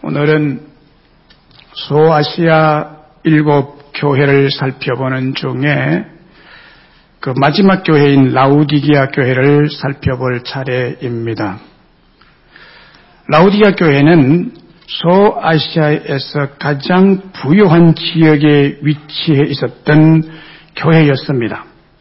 오늘은 소아시아 7교회를 살펴보는 중에 그 마지막 교회인 라우디게아 교회를 살펴볼 차례입니다. 라우디게아 교회는 소아시아에서 가장 부유한 지역에 위치해 있었던 교회였습니다.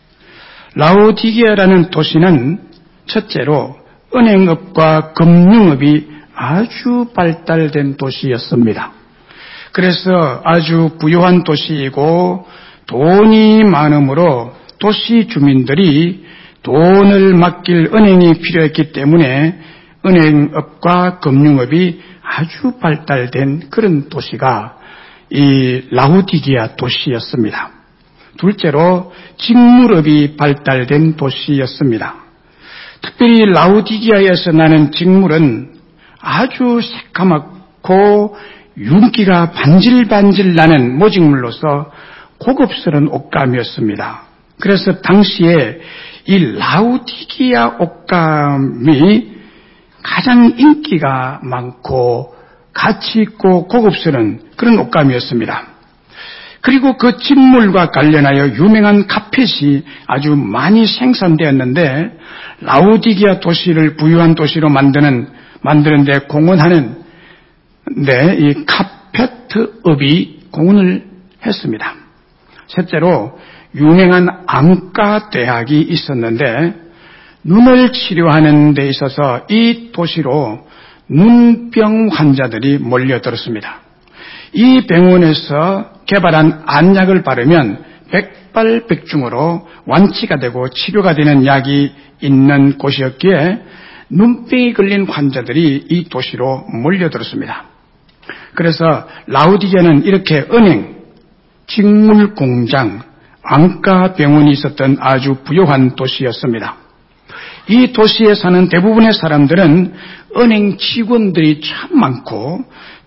라우디게아라는 도시는 첫째로 은행업과 금융업이 아주 발달된 도시였습니다. 그래서 아주 부유한 도시이고 돈이 많으므로 도시 주민들이 돈을 맡길 은행이 필요했기 때문에 은행업과 금융업이 아주 발달된 그런 도시가 이 라우디게아 도시였습니다. 둘째로 직물업이 발달된 도시였습니다. 특별히 라우디게아에서 나는 직물은 아주 새까맣고 윤기가 반질반질 나는 모직물로서 고급스러운 옷감이었습니다. 그래서 당시에 이 라우디게아 옷감이 가장 인기가 많고 가치 있고 고급스러운 그런 옷감이었습니다. 그리고 그 직물과 관련하여 유명한 카펫이 아주 많이 생산되었는데 라우디게아 도시를 부유한 도시로 만드는데 공헌하는 이 카페트업이 공헌을 했습니다. 셋째로 유명한 안과 대학이 있었는데 눈을 치료하는 데 있어서 이 도시로 눈병 환자들이 몰려들었습니다. 이 병원에서 개발한 안약을 바르면 백발백중으로 완치가 되고 치료가 되는 약이 있는 곳이었기에 눈병이 걸린 환자들이 이 도시로 몰려들었습니다. 그래서 라우디게아는 이렇게 은행, 직물공장, 안과병원이 있었던 아주 부유한 도시였습니다. 이 도시에 사는 대부분의 사람들은 은행 직원들이 참 많고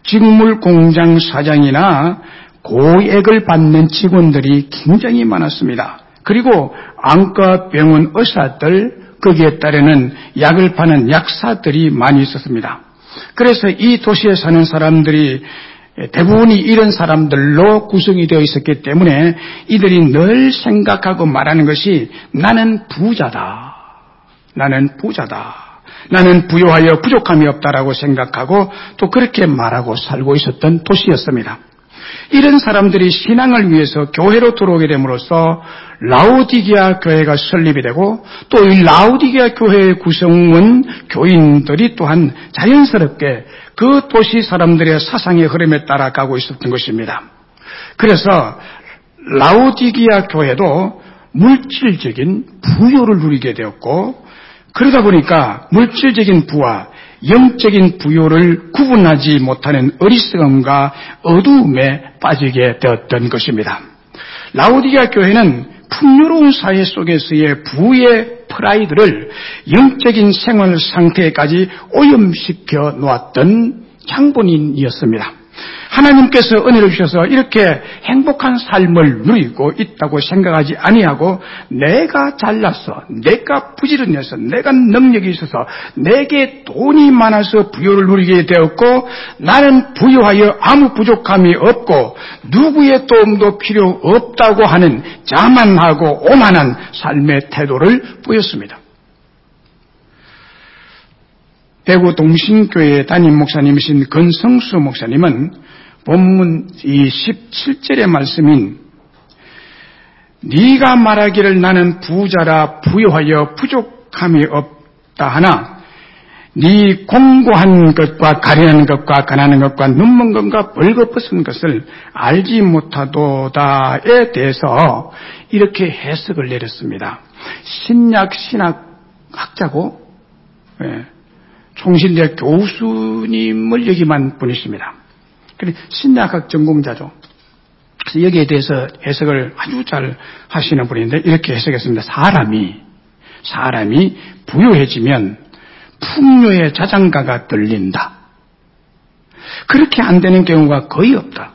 직물공장 사장이나 고액을 받는 직원들이 굉장히 많았습니다. 그리고 안과병원 의사들, 거기에 따르는 약을 파는 약사들이 많이 있었습니다. 그래서 이 도시에 사는 사람들이 대부분이 이런 사람들로 구성이 되어 있었기 때문에 이들이 늘 생각하고 말하는 것이 나는 부자다. 나는 부자다. 나는 부유하여 부족함이 없다라고 생각하고 또 그렇게 말하고 살고 있었던 도시였습니다. 이런 사람들이 신앙을 위해서 교회로 들어오게 됨으로써 라우디게아 교회가 설립이 되고 또 이 라우디게아 교회의 구성원 교인들이 또한 자연스럽게 그 도시 사람들의 사상의 흐름에 따라가고 있었던 것입니다. 그래서 라우디게아 교회도 물질적인 부유를 누리게 되었고 그러다 보니까 물질적인 부와 영적인 부유를 구분하지 못하는 어리석음과 어두움에 빠지게 되었던 것입니다. 라우디게아 교회는 풍요로운 사회 속에서의 부의 프라이드를 영적인 생활 상태까지 오염시켜 놓았던 장본인이었습니다. 하나님께서 은혜를 주셔서 이렇게 행복한 삶을 누리고 있다고 생각하지 아니하고 내가 잘났어, 내가 부지런해서, 내가 능력이 있어서, 내게 돈이 많아서 부유를 누리게 되었고 나는 부유하여 아무 부족함이 없고 누구의 도움도 필요 없다고 하는 자만하고 오만한 삶의 태도를 보였습니다. 대구 동신교회 담임 목사님이신 건성수 목사님은 본문 이 17절의 말씀인 네가 말하기를 나는 부자라 부유하여 부족함이 없다 하나 네 공고한 것과 가련한 것과 가난한 것과 눈먼 것과 벌거벗은 것을 알지 못하도다에 대해서 이렇게 해석을 내렸습니다. 신약 신학학자고 총신대 교수님을 역임한 분이십니다. 신약학 전공자죠. 그래서 여기에 대해서 해석을 아주 잘 하시는 분인데 이렇게 해석했습니다. 사람이 부유해지면 풍요의 자장가가 들린다. 그렇게 안 되는 경우가 거의 없다.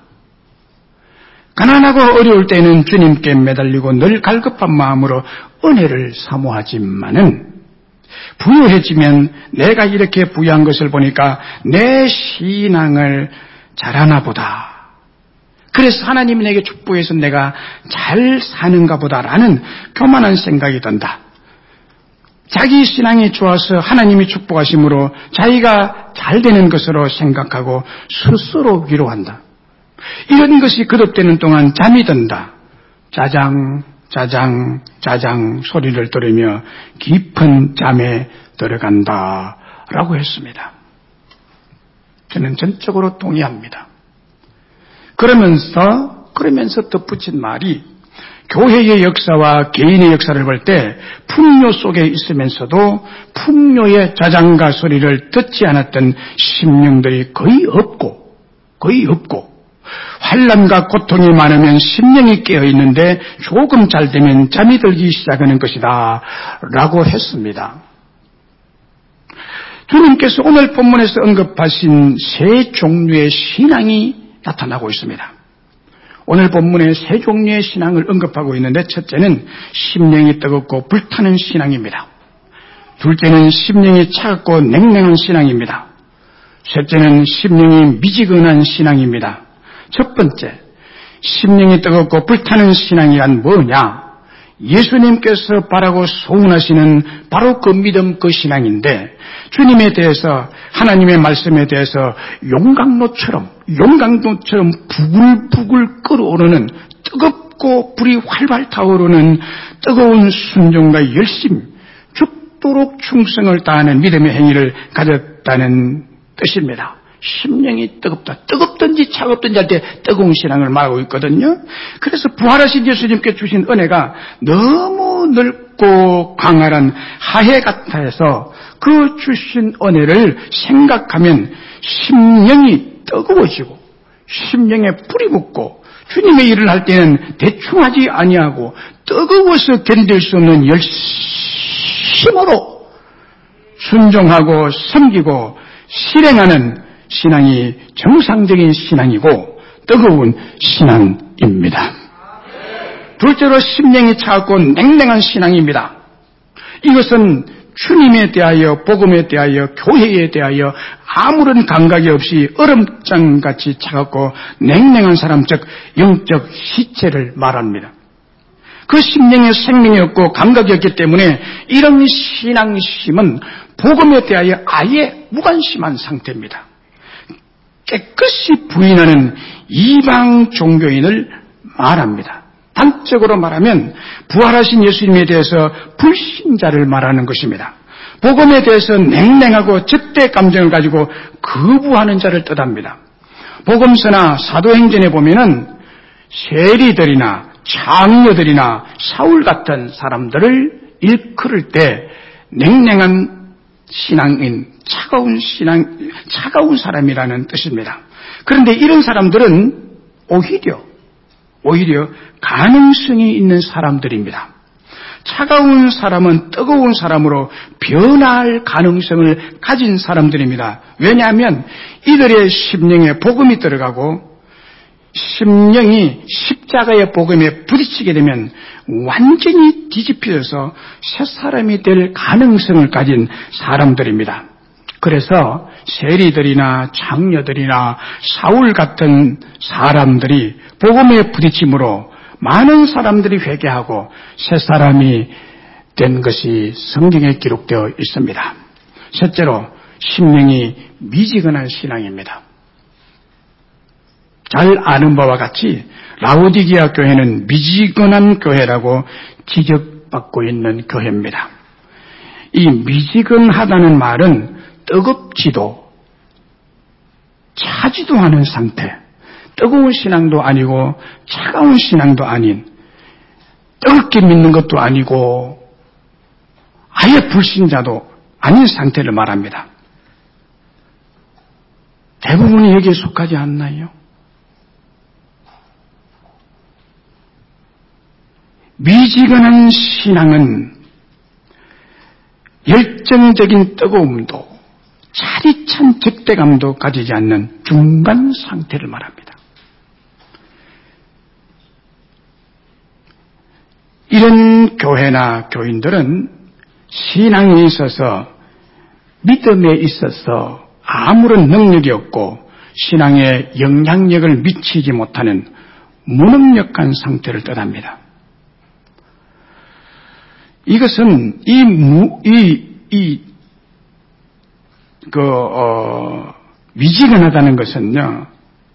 가난하고 어려울 때는 주님께 매달리고 늘 갈급한 마음으로 은혜를 사모하지만은 부유해지면 내가 이렇게 부유한 것을 보니까 내 신앙을 잘하나 보다. 그래서 하나님이 내게 축복해서 내가 잘 사는가 보다라는 교만한 생각이 든다. 자기 신앙이 좋아서 하나님이 축복하심으로 자기가 잘 되는 것으로 생각하고 스스로 위로한다. 이런 것이 거듭되는 동안 잠이 든다. 짜장 짜장 짜장 소리를 들으며 깊은 잠에 들어간다라고 했습니다. 저는 전적으로 동의합니다. 그러면서 덧붙인 말이 교회의 역사와 개인의 역사를 볼 때 풍요 속에 있으면서도 풍요의 자장가 소리를 듣지 않았던 심령들이 거의 없고 환난과 고통이 많으면 심령이 깨어있는데 조금 잘 되면 잠이 들기 시작하는 것이다 라고 했습니다. 주님께서 오늘 본문에서 언급하신 세 종류의 신앙이 나타나고 있습니다. 오늘 본문에 세 종류의 신앙을 언급하고 있는데 첫째는 심령이 뜨겁고 불타는 신앙입니다. 둘째는 심령이 차갑고 냉랭한 신앙입니다. 셋째는 심령이 미지근한 신앙입니다. 첫 번째, 심령이 뜨겁고 불타는 신앙이란 뭐냐? 예수님께서 바라고 소원하시는 바로 그 믿음, 그 신앙인데 주님에 대해서, 하나님의 말씀에 대해서 용광로처럼 부글부글 끓어오르는, 뜨겁고 불이 활발 타오르는 뜨거운 순종과 열심, 죽도록 충성을 다하는 믿음의 행위를 가졌다는 뜻입니다. 심령이 뜨겁다. 뜨겁든지 차갑든지 할 때 뜨거운 신앙을 말하고 있거든요. 그래서 부활하신 예수님께 주신 은혜가 너무 넓고 강렬한 하해 같아 해서 그 주신 은혜를 생각하면 심령이 뜨거워지고 심령에 불이 붙고 주님의 일을 할 때는 대충 하지 아니하고 뜨거워서 견딜 수 없는 열심으로 순종하고 섬기고 실행하는 신앙이 정상적인 신앙이고 뜨거운 신앙입니다. 둘째로 심령이 차갑고 냉랭한 신앙입니다. 이것은 주님에 대하여, 복음에 대하여, 교회에 대하여 아무런 감각이 없이 얼음장같이 차갑고 냉랭한 사람, 즉 영적 시체를 말합니다. 그 심령에 생명이 없고 감각이 없기 때문에 이런 신앙심은 복음에 대하여 아예 무관심한 상태입니다. 깨끗이 부인하는 이방 종교인을 말합니다. 단적으로 말하면 부활하신 예수님에 대해서 불신자를 말하는 것입니다. 복음에 대해서 냉랭하고 적대 감정을 가지고 거부하는 자를 뜻합니다. 복음서나 사도행전에 보면은 세리들이나 장녀들이나 사울 같은 사람들을 일컬을 때 냉랭한 신앙인, 차가운 사람이라는 뜻입니다. 그런데 이런 사람들은 오히려 가능성이 있는 사람들입니다. 차가운 사람은 뜨거운 사람으로 변할 가능성을 가진 사람들입니다. 왜냐하면 이들의 심령에 복음이 들어가고 심령이 십자가의 복음에 부딪히게 되면 완전히 뒤집혀져서 새 사람이 될 가능성을 가진 사람들입니다. 그래서 세리들이나 장녀들이나 사울 같은 사람들이 복음에 부딪힘으로 많은 사람들이 회개하고 새 사람이 된 것이 성경에 기록되어 있습니다. 셋째로 심령이 미지근한 신앙입니다. 잘 아는 바와 같이 라오디게아 교회는 미지근한 교회라고 지적받고 있는 교회입니다. 이 미지근하다는 말은 뜨겁지도 차지도 않은 상태, 뜨거운 신앙도 아니고 차가운 신앙도 아닌, 뜨겁게 믿는 것도 아니고 아예 불신자도 아닌 상태를 말합니다. 대부분이 여기에 속하지 않나요? 미지근한 신앙은 열정적인 뜨거움도 차디찬 적대감도 가지지 않는 중간 상태를 말합니다. 이런 교회나 교인들은 신앙에 있어서 믿음에 있어서 아무런 능력이 없고 신앙에 영향력을 미치지 못하는 무능력한 상태를 뜻합니다. 이것은 미지근하다는 것은요,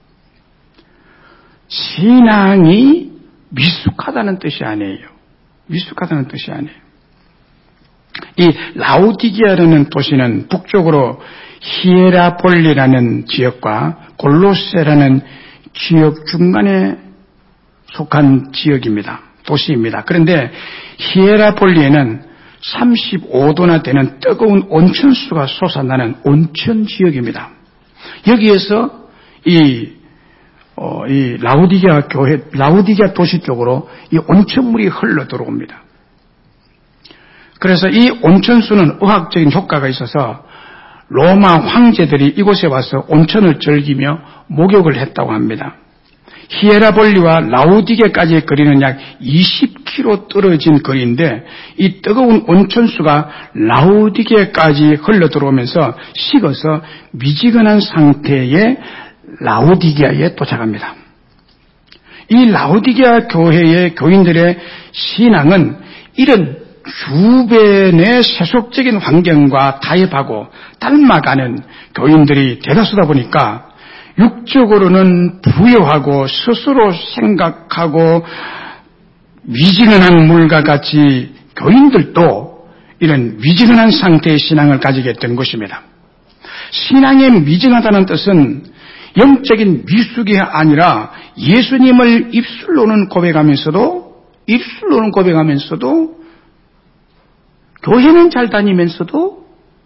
신앙이 미숙하다는 뜻이 아니에요. 미숙하다는 뜻이 아니에요. 이 라우디게아라는 도시는 북쪽으로 히에라폴리라는 지역과 골로세라는 지역 중간에 속한 지역입니다. 도시입니다. 그런데 히에라폴리에는 35도나 되는 뜨거운 온천수가 솟아나는 온천 지역입니다. 여기에서 이 라우디게아 도시 쪽으로 이 온천물이 흘러 들어옵니다. 그래서 이 온천수는 의학적인 효과가 있어서 로마 황제들이 이곳에 와서 온천을 즐기며 목욕을 했다고 합니다. 히에라폴리와 라우디게까지의 거리는 약 20km 떨어진 거리인데 이 뜨거운 온천수가 라우디게까지 흘러 들어오면서 식어서 미지근한 상태의 라우디게아에 도착합니다. 이 라우디게아 교회의 교인들의 신앙은 이런 주변의 세속적인 환경과 타협하고 닮아가는 교인들이 대다수다 보니까 육적으로는 부유하고 스스로 생각하고 미지근한 물과 같이 교인들도 이런 미지근한 상태의 신앙을 가지게 된 것입니다. 신앙이 미지근하다는 뜻은 영적인 미숙이 아니라 예수님을 입술로는 고백하면서도 교회는 잘 다니면서도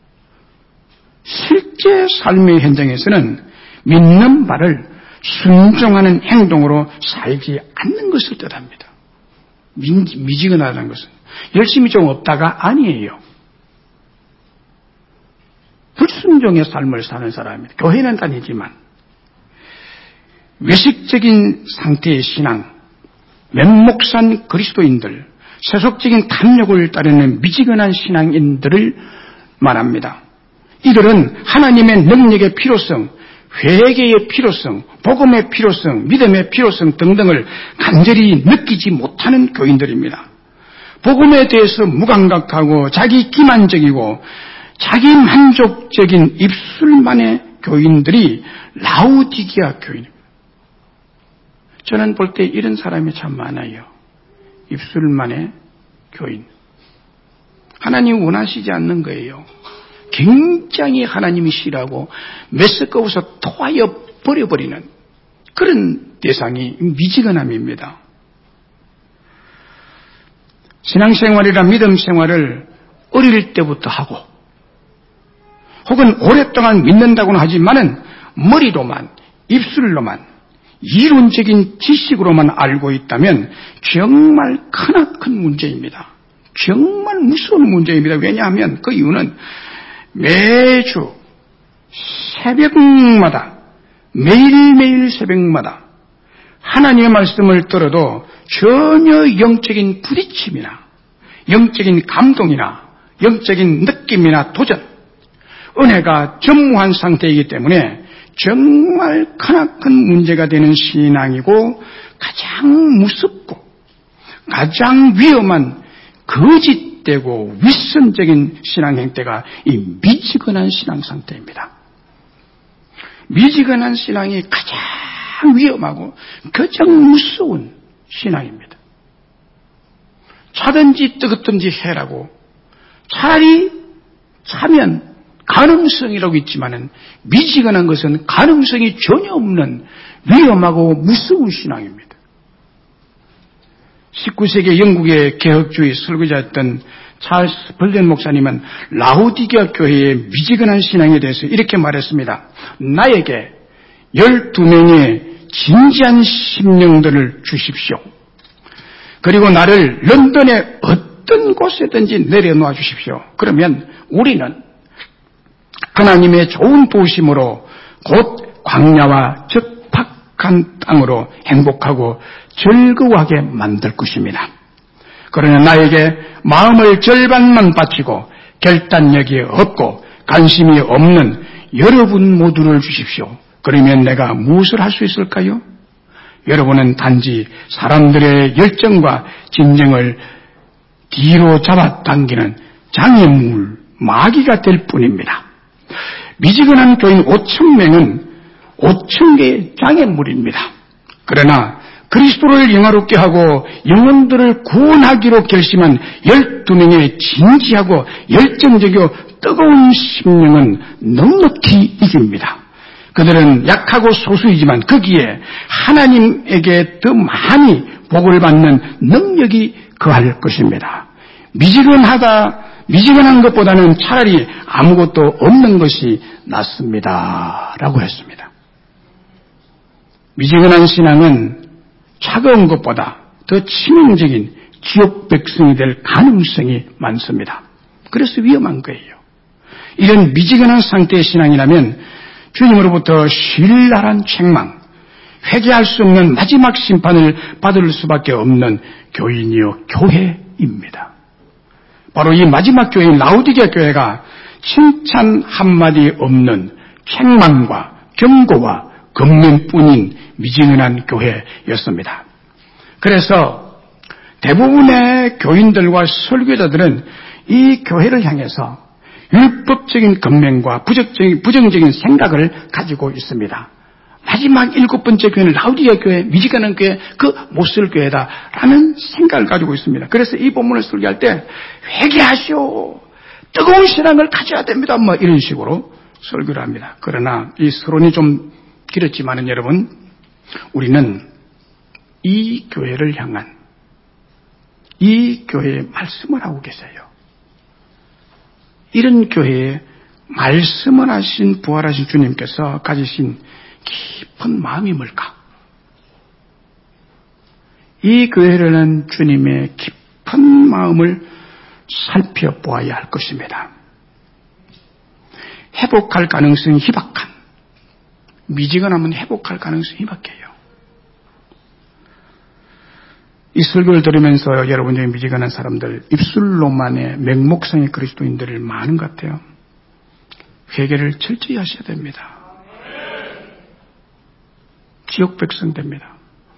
실제 삶의 현장에서는 믿는 바를 순종하는 행동으로 살지 않는 것을 뜻합니다. 미지근하다는 것은 열심히 좀 없다가 아니에요. 불순종의 삶을 사는 사람입니다. 교회는 다니지만 외식적인 상태의 신앙, 면목산 그리스도인들, 세속적인 탐욕을 따르는 미지근한 신앙인들을 말합니다. 이들은 하나님의 능력의 필요성, 회개의 필요성, 복음의 필요성, 믿음의 필요성 등등을 간절히 느끼지 못하는 교인들입니다. 복음에 대해서 무감각하고 자기 기만적이고 자기 만족적인 입술만의 교인들이 라우디게아 교인입니다. 저는 볼 때 이런 사람이 참 많아요. 입술만의 교인. 하나님 원하시지 않는 거예요. 굉장히 하나님이 싫어하고 메스꺼워서 토하여 버려버리는 그런 대상이 미지근함입니다. 신앙생활이나 믿음생활을 어릴 때부터 하고 혹은 오랫동안 믿는다고는 하지만은 머리로만 입술로만 이론적인 지식으로만 알고 있다면 정말 크나큰 문제입니다. 정말 무서운 문제입니다. 왜냐하면 그 이유는 매주 새벽마다 매일매일 새벽마다 하나님의 말씀을 들어도 전혀 영적인 부딪힘이나 영적인 감동이나 영적인 느낌이나 도전, 은혜가 전무한 상태이기 때문에 정말 크나큰 문제가 되는 신앙이고 가장 무섭고 가장 위험한 거짓되고 윗선적인 신앙 행태가 이 미지근한 신앙 상태입니다. 미지근한 신앙이 가장 위험하고 가장 무서운 신앙입니다. 차든지 뜨겁든지 해라고 차라리 차면 가능성이라고 있지만은 미지근한 것은 가능성이 전혀 없는 위험하고 무서운 신앙입니다. 19세기 영국의 개혁주의 설교자였던 찰스 벌렌 목사님은 라우디게아 교회의 미지근한 신앙에 대해서 이렇게 말했습니다. 나에게 12명의 진지한 심령들을 주십시오. 그리고 나를 런던의 어떤 곳에든지 내려놓아 주십시오. 그러면 우리는 하나님의 좋은 도심으로 곧 광야와 적박한 땅으로 행복하고 즐거워하게 만들 것입니다. 그러나 나에게 마음을 절반만 바치고 결단력이 없고 관심이 없는 여러분 모두를 주십시오. 그러면 내가 무엇을 할 수 있을까요? 여러분은 단지 사람들의 열정과 진정을 뒤로 잡아당기는 장애물, 마귀가 될 뿐입니다. 미지근한 교인 5,000명은 5,000개의 장애물입니다. 그러나 그리스도를 영화롭게 하고 영혼들을 구원하기로 결심한 12명의 진지하고 열정적이고 뜨거운 심령은 넉넉히 이깁니다. 그들은 약하고 소수이지만 거기에 하나님에게 더 많이 복을 받는 능력이 거할 것입니다. 미지근한 것보다는 차라리 아무것도 없는 것이 낫습니다. 라고 했습니다. 미지근한 신앙은 차가운 것보다 더 치명적인 지옥 백성이 될 가능성이 많습니다. 그래서 위험한 거예요. 이런 미지근한 상태의 신앙이라면 주님으로부터 신랄한 책망, 회개할 수 없는 마지막 심판을 받을 수밖에 없는 교인이요 교회입니다. 바로 이 마지막 교회인 라우디게아 교회가 칭찬 한마디 없는 책망과 경고와 검명뿐인 미지근한 교회였습니다. 그래서 대부분의 교인들과 설교자들은 이 교회를 향해서 율법적인 검명과 부정적인 생각을 가지고 있습니다. 마지막 7번째 교회는 라우디게아 교회, 미지근한 교회, 그 못쓸 교회다라는 생각을 가지고 있습니다. 그래서 이 본문을 설교할 때 회개하시오, 뜨거운 신앙을 가져야 됩니다, 뭐 이런 식으로 설교를 합니다. 그러나 이 서론이 좀 길었지만은 여러분, 우리는 이 교회를 향한 이 교회의 말씀을 하고 계세요. 이런 교회에 말씀을 하신 부활하신 주님께서 가지신 깊은 마음이 뭘까? 이 교회라는 주님의 깊은 마음을 살펴보아야 할 것입니다. 회복할 가능성이 희박한, 미지근하면 회복할 가능성이 희박해요. 이 설교를 들으면서 여러분 중에 미지근한 사람들, 입술로만의 맹목성의 그리스도인들을 많은 것 같아요. 회개를 철저히 하셔야 됩니다. 지옥 백성 됩니다.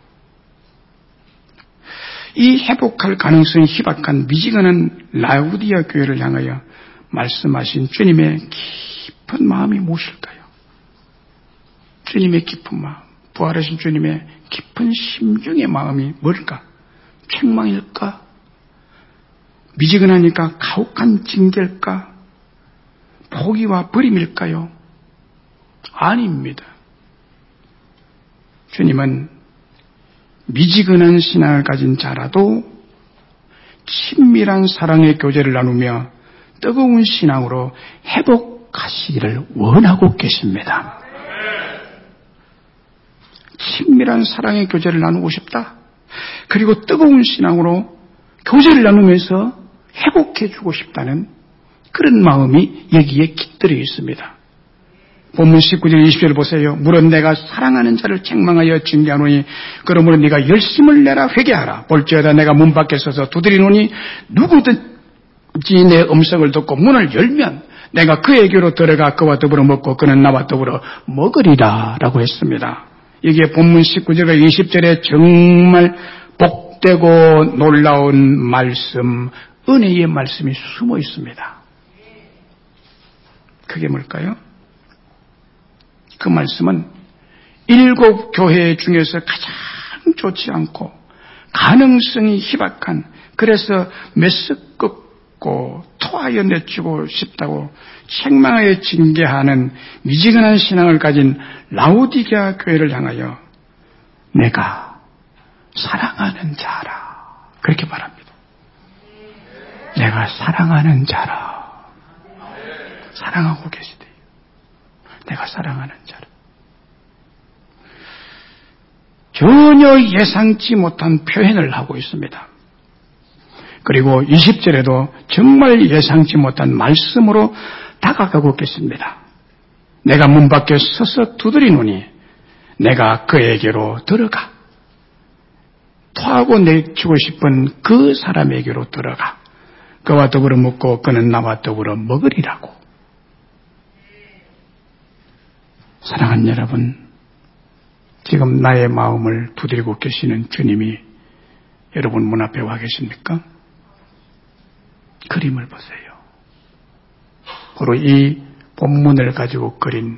이 회복할 가능성이 희박한 미지근한 라우디게아 교회를 향하여 말씀하신 주님의 깊은 마음이 무엇일까요? 주님의 깊은 마음, 부활하신 주님의 깊은 심중의 마음이 뭘까? 책망일까? 미지근하니까 가혹한 징계일까? 포기와 버림일까요? 아닙니다. 주님은 미지근한 신앙을 가진 자라도 친밀한 사랑의 교제를 나누며 뜨거운 신앙으로 회복하시기를 원하고 계십니다. 친밀한 사랑의 교제를 나누고 싶다. 그리고 뜨거운 신앙으로 교제를 나누면서 회복해주고 싶다는 그런 마음이 여기에 깃들어 있습니다. 본문 19절 20절 보세요. 물론 내가 사랑하는 자를 책망하여 징계하노니 그러므로 네가 열심을 내라 회개하라. 볼지어다 내가 문 밖에 서서 두드리노니 누구든지 내 음성을 듣고 문을 열면 내가 그에게로 들어가 그와 더불어 먹고 그는 나와 더불어 먹으리라 라고 했습니다. 여기에 본문 19절과 20절에 정말 복되고 놀라운 말씀, 은혜의 말씀이 숨어 있습니다. 그게 뭘까요? 그 말씀은 7 교회 중에서 가장 좋지 않고 가능성이 희박한, 그래서 메스껍고 토하여 내주고 싶다고 책망하여 징계하는 미지근한 신앙을 가진 라우디게아 교회를 향하여 내가 사랑하는 자라 그렇게 말합니다. 내가 사랑하는 자라. 사랑하고 계시대요. 내가 사랑하는 자라. 전혀 예상치 못한 표현을 하고 있습니다. 그리고 20절에도 정말 예상치 못한 말씀으로 다가가고 계십니다. 내가 문 밖에 서서 두드리노니 내가 그에게로 들어가 토하고 내치고 싶은 그 사람에게로 들어가 그와 더불어 먹고 그는 나와 더불어 먹으리라고. 사랑하는 여러분, 지금 나의 마음을 두드리고 계시는 주님이 여러분 문 앞에 와 계십니까? 그림을 보세요. 바로 이 본문을 가지고 그린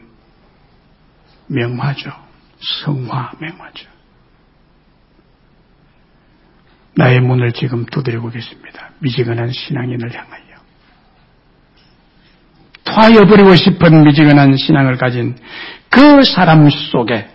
명화죠. 성화 명화죠. 나의 문을 지금 두드리고 계십니다. 미지근한 신앙인을 향하여. 토하여버리고 싶은 미지근한 신앙을 가진 그 사람 속에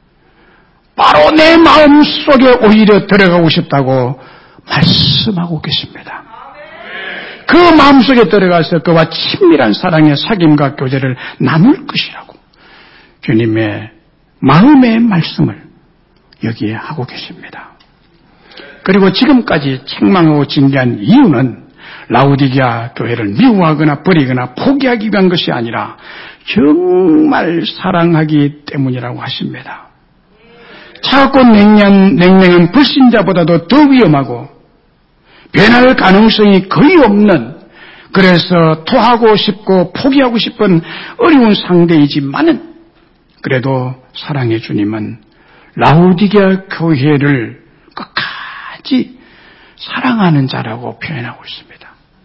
바로 내 마음 속에 오히려 들어가고 싶다고 말씀하고 계십니다. 그 마음속에 들어가서 그와 친밀한 사랑의 사귐과 교제를 나눌 것이라고 주님의 마음의 말씀을 여기에 하고 계십니다. 그리고 지금까지 책망하고 징계한 이유는 라우디게아 교회를 미워하거나 버리거나 포기하기 위한 것이 아니라 정말 사랑하기 때문이라고 하십니다. 차갑고 냉랭한 불신자보다도 더 위험하고 변할 가능성이 거의 없는, 그래서 토하고 싶고 포기하고 싶은 어려운 상대이지만은 그래도 사랑의 주님은 라우디게아 교회를 끝까지 사랑하는 자라고 표현하고 있습니다.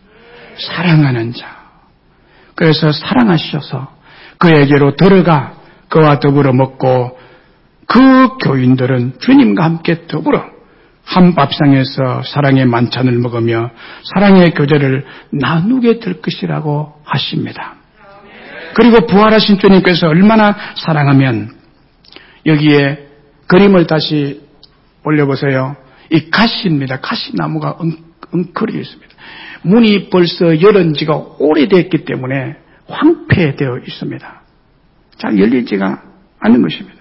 사랑하는 자. 그래서 사랑하셔서 그에게로 들어가 그와 더불어 먹고 그 교인들은 주님과 함께 더불어 한 밥상에서 사랑의 만찬을 먹으며 사랑의 교제를 나누게 될 것이라고 하십니다. 그리고 부활하신 주님께서 얼마나 사랑하면 여기에 그림을 다시 올려보세요. 이 가시입니다. 가시나무가 엉클이 있습니다. 문이 벌써 열은 지가 오래됐기 때문에 황폐되어 있습니다. 잘 열리지가 않는 것입니다.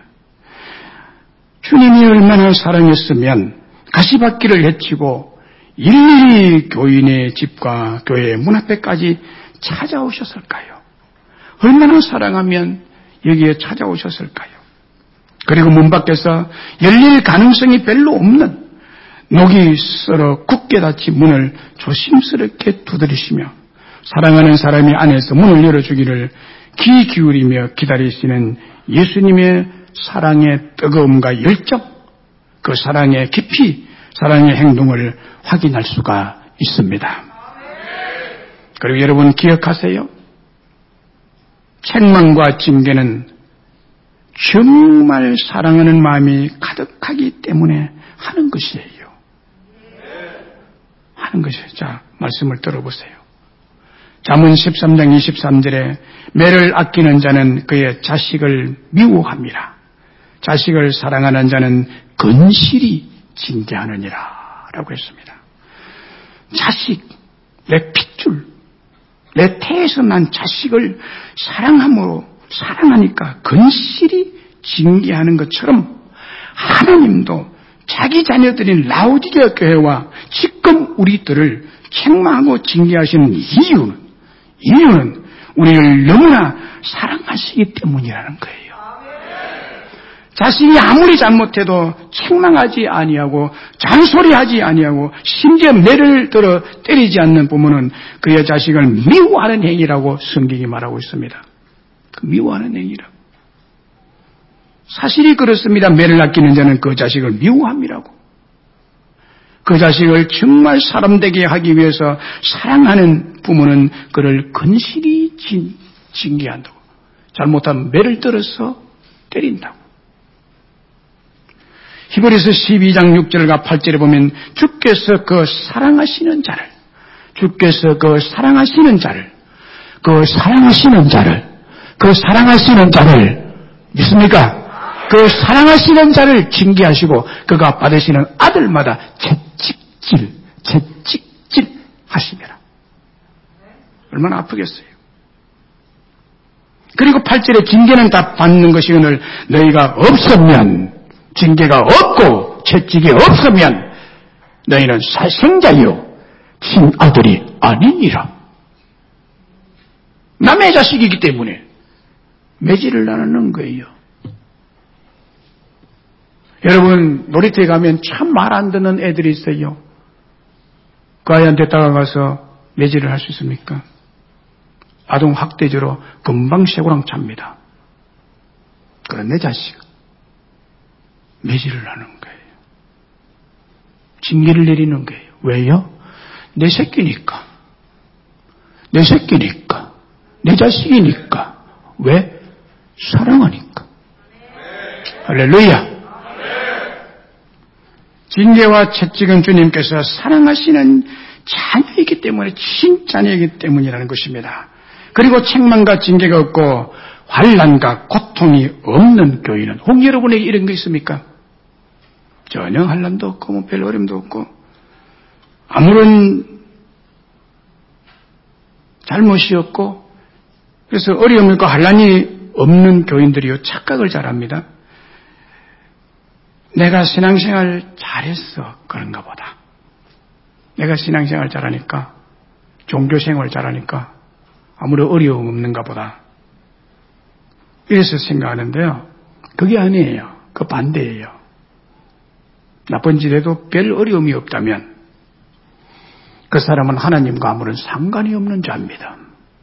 주님이 얼마나 사랑했으면 가시밭길을 헤치고 일일이 교인의 집과 교회의 문 앞에까지 찾아오셨을까요? 얼마나 사랑하면 여기에 찾아오셨을까요? 그리고 문 밖에서 열릴 가능성이 별로 없는 녹이 썰어 굳게 닫힌 문을 조심스럽게 두드리시며 사랑하는 사람이 안에서 문을 열어주기를 귀 기울이며 기다리시는 예수님의 사랑의 뜨거움과 열정, 그 사랑의 깊이, 사랑의 행동을 확인할 수가 있습니다. 그리고 여러분 기억하세요? 책망과 징계는 정말 사랑하는 마음이 가득하기 때문에 하는 것이에요. 하는 것이에요. 자, 말씀을 들어보세요. 잠언 13장 23절에 매를 아끼는 자는 그의 자식을 미워합니다. 자식을 사랑하는 자는 건실히 징계하느니라 라고 했습니다. 자식, 내 핏줄, 내 태에서 난 자식을 사랑하니까 건실히 징계하는 것처럼 하나님도 자기 자녀들인 라우디게아 교회와 지금 우리들을 책망하고 징계하시는 이유는 우리를 너무나 사랑하시기 때문이라는 거예요. 자식이 아무리 잘못해도 책망하지 아니하고 잔소리하지 아니하고 심지어 매를 들어 때리지 않는 부모는 그의 자식을 미워하는 행위라고 성경이 말하고 있습니다. 그 미워하는 행위라고. 사실이 그렇습니다. 매를 아끼는 자는 그 자식을 미워함이라고. 그 자식을 정말 사람되게 하기 위해서 사랑하는 부모는 그를 건실히 징계한다고. 잘못하면 매를 들어서 때린다고. 히브리서 12장 6절과 8절에 보면 주께서 그 사랑하시는 자를 믿습니까? 그 사랑하시는 자를 징계하시고 그가 받으시는 아들마다 채찍질 하시니라. 얼마나 아프겠어요. 그리고 8절에 징계는 다 받는 것이거늘 너희가 없으면, 징계가 없고 채찍이 없으면 너희는 살생자요 친아들이 아니니라. 남의 자식이기 때문에 매질을 나누는 거예요. 여러분, 놀이터에 가면 참 말 안 듣는 애들이 있어요. 그 아이한테 다가가서 매질을 할 수 있습니까? 아동 학대죄로 금방 쇠고랑 찹니다. 그런 내 자식 매질을 하는 거예요. 징계를 내리는 거예요. 왜요? 내 새끼니까. 내 새끼니까. 내 자식이니까. 왜? 사랑하니까. 할렐루야. 징계와 채찍은 주님께서 사랑하시는 자녀이기 때문에, 친자녀이기 때문이라는 것입니다. 그리고 책망과 징계가 없고 환난과 고통이 없는 교회는, 혹 여러분에게 이런 거 있습니까? 전혀 환난도 없고 뭐 별 어려움도 없고 아무런 잘못이 없고, 그래서 어려움과 환난이 없는 교인들이요 착각을 잘합니다. 내가 신앙생활 잘했어 그런가 보다. 내가 신앙생활 잘하니까, 종교생활 잘하니까 아무런 어려움 없는가 보다. 이래서 생각하는데요. 그게 아니에요. 그 반대예요. 나쁜 짓 해도 별 어려움이 없다면 그 사람은 하나님과 아무런 상관이 없는 자입니다.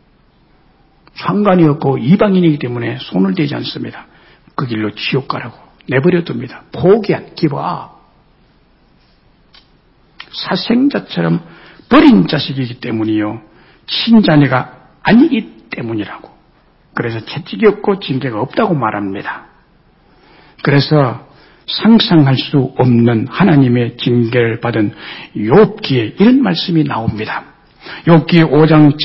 상관이 없고 이방인이기 때문에 손을 대지 않습니다. 그 길로 지옥 가라고 내버려둡니다. 포기한, 기브업. 사생자처럼 버린 자식이기 때문이요. 친자녀가 아니기 때문이라고. 그래서 채찍이 없고 징계가 없다고 말합니다. 그래서 상상할 수 없는 하나님의 징계를 받은 욥기에 이런 말씀이 나옵니다. 욥기 5장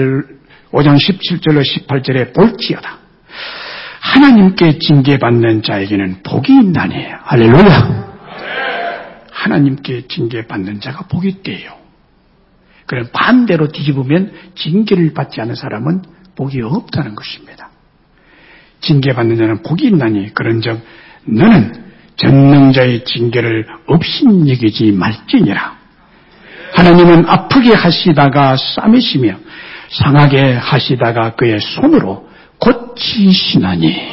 17절로 18절에 볼지어다. 하나님께 징계받는 자에게는 복이 있나니. 할렐루야. 하나님께 징계받는 자가 복이 있대요. 그럼 반대로 뒤집으면 징계를 받지 않은 사람은 복이 없다는 것입니다. 징계받는 자는 복이 있나니 그런즉 너는 전능자의 징계를 없인 여기지 말지니라. 하나님은 아프게 하시다가 싸매시며 상하게 하시다가 그의 손으로 고치시나니.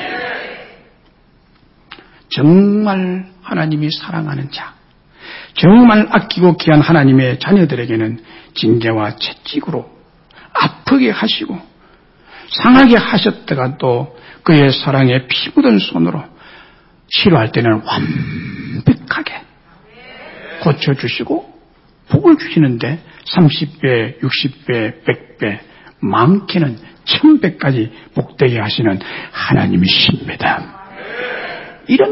정말 하나님이 사랑하는 자, 정말 아끼고 귀한 하나님의 자녀들에게는 징계와 채찍으로 아프게 하시고 상하게 하셨다가 또 그의 사랑에 피 묻은 손으로 치료할 때는 완벽하게 고쳐주시고 복을 주시는데 30배, 60배, 100배, 많게는 1000배까지 복되게 하시는 하나님이십니다. 이런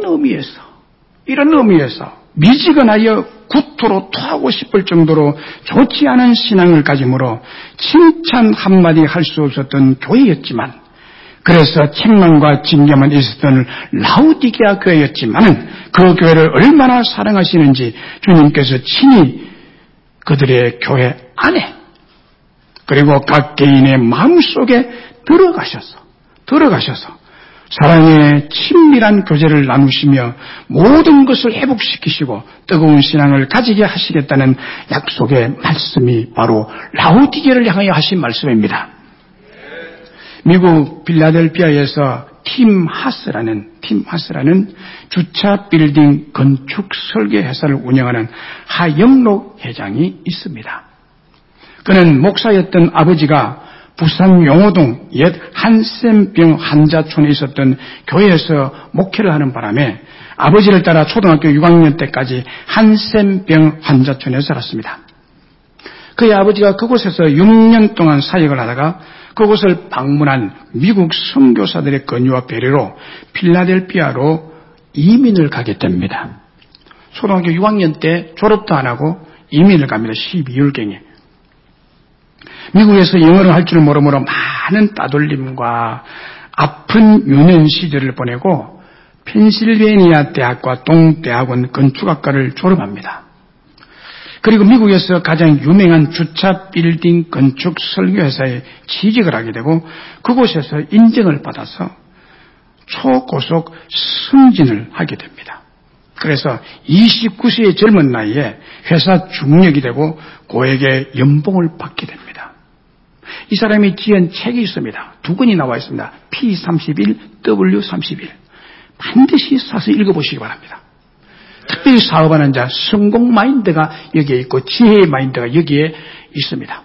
의미에서 미지근하여 구토로 토하고 싶을 정도로 좋지 않은 신앙을 가짐으로 칭찬 한마디 할 수 없었던 교회였지만, 그래서 책망과 징계만 있었던 라우디게아 교회였지만 그 교회를 얼마나 사랑하시는지 주님께서 친히 그들의 교회 안에 그리고 각 개인의 마음속에 들어가셔서 사랑의 친밀한 교제를 나누시며 모든 것을 회복시키시고 뜨거운 신앙을 가지게 하시겠다는 약속의 말씀이 바로 라우디게를 향하여 하신 말씀입니다. 미국 필라델피아에서 팀 하스라는 주차 빌딩 건축 설계 회사를 운영하는 하영록 회장이 있습니다. 그는 목사였던 아버지가 부산 용호동 옛 한센병 환자촌에 있었던 교회에서 목회를 하는 바람에 아버지를 따라 초등학교 6학년 때까지 한센병 환자촌에 살았습니다. 그의 아버지가 그곳에서 6년 동안 사역을 하다가 그곳을 방문한 미국 선교사들의 권유와 배려로 필라델피아로 이민을 가게 됩니다. 초등학교 6학년 때 졸업도 안 하고 이민을 갑니다. 12월경에. 미국에서 영어를 할 줄 모르므로 많은 따돌림과 아픈 유년 시절을 보내고 펜실베니아 대학과 동대학원 건축학과를 졸업합니다. 그리고 미국에서 가장 유명한 주차 빌딩 건축 설계회사에 취직을 하게 되고 그곳에서 인정을 받아서 초고속 승진을 하게 됩니다. 그래서 29세의 젊은 나이에 회사 중력이 되고 고액의 연봉을 받게 됩니다. 이 사람이 지은 책이 있습니다. 2권이 나와 있습니다. P31, W31. 반드시 사서 읽어보시기 바랍니다. 특별히 사업하는 자, 성공 마인드가 여기에 있고 지혜의 마인드가 여기에 있습니다.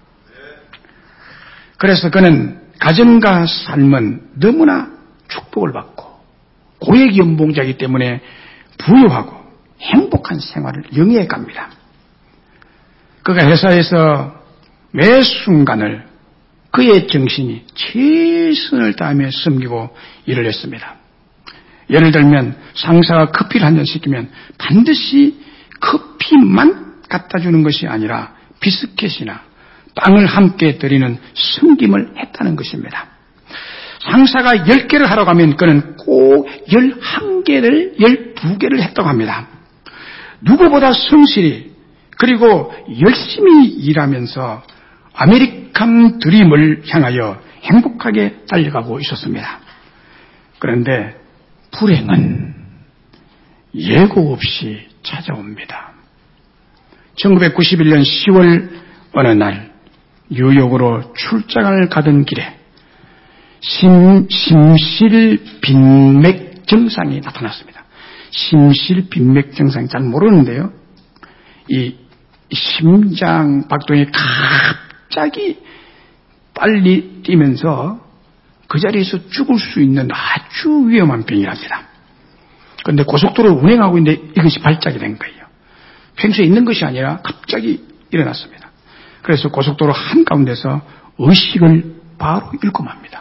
그래서 그는 가정과 삶은 너무나 축복을 받고 고액 연봉자이기 때문에 부유하고 행복한 생활을 영위해 갑니다. 그가 회사에서 매 순간을 그의 정신이 최선을 다하며 섬기고 일을 했습니다. 예를 들면 상사가 커피를 한 잔 시키면 반드시 커피만 갖다 주는 것이 아니라 비스켓이나 빵을 함께 드리는 섬김을 했다는 것입니다. 상사가 10개를 하러 가면 그는 꼭 11개를 12개를 했다고 합니다. 누구보다 성실히 그리고 열심히 일하면서 아메리칸 드림을 향하여 행복하게 달려가고 있었습니다. 그런데 불행은 예고 없이 찾아옵니다. 1991년 10월 어느 날 뉴욕으로 출장을 가던 길에 심실빈맥 증상이 나타났습니다. 심실빈맥 증상이 잘 모르는데요. 이 심장 박동이 갑자기 빨리 뛰면서 그 자리에서 죽을 수 있는 아주 위험한 병이랍니다. 그런데 고속도로를 운행하고 있는데 이것이 발작이 된 거예요. 평소에 있는 것이 아니라 갑자기 일어났습니다. 그래서 고속도로 한가운데서 의식을 바로 잃고 맙니다.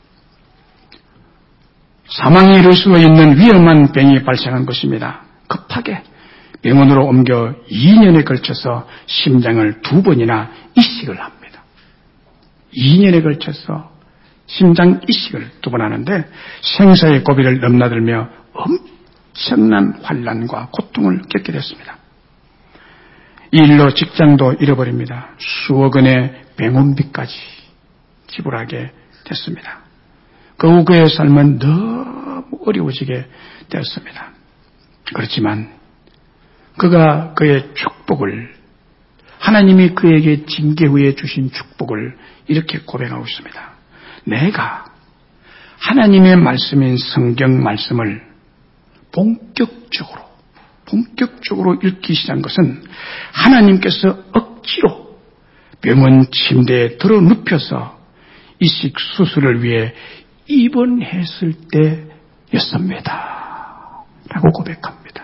사망이 이를 수 있는 위험한 병이 발생한 것입니다. 급하게 병원으로 옮겨 2년에 걸쳐서 심장을 2번이나 이식을 합니다. 2년에 걸쳐서 심장 이식을 2번 하는데 생사의 고비를 넘나들며 엄청난 환난과 고통을 겪게 됐습니다. 이 일로 직장도 잃어버립니다. 수억 원의 병원비까지 지불하게 됐습니다. 그 후 그의 삶은 너무 어려워지게 되었습니다. 그렇지만 그가 그의 축복을, 하나님이 그에게 징계 후에 주신 축복을 이렇게 고백하고 있습니다. 내가 하나님의 말씀인 성경 말씀을 본격적으로 읽기 시작한 것은 하나님께서 억지로 병원 침대에 들어 눕혀서 이식 수술을 위해 입원했을 때였습니다. 라고 고백합니다.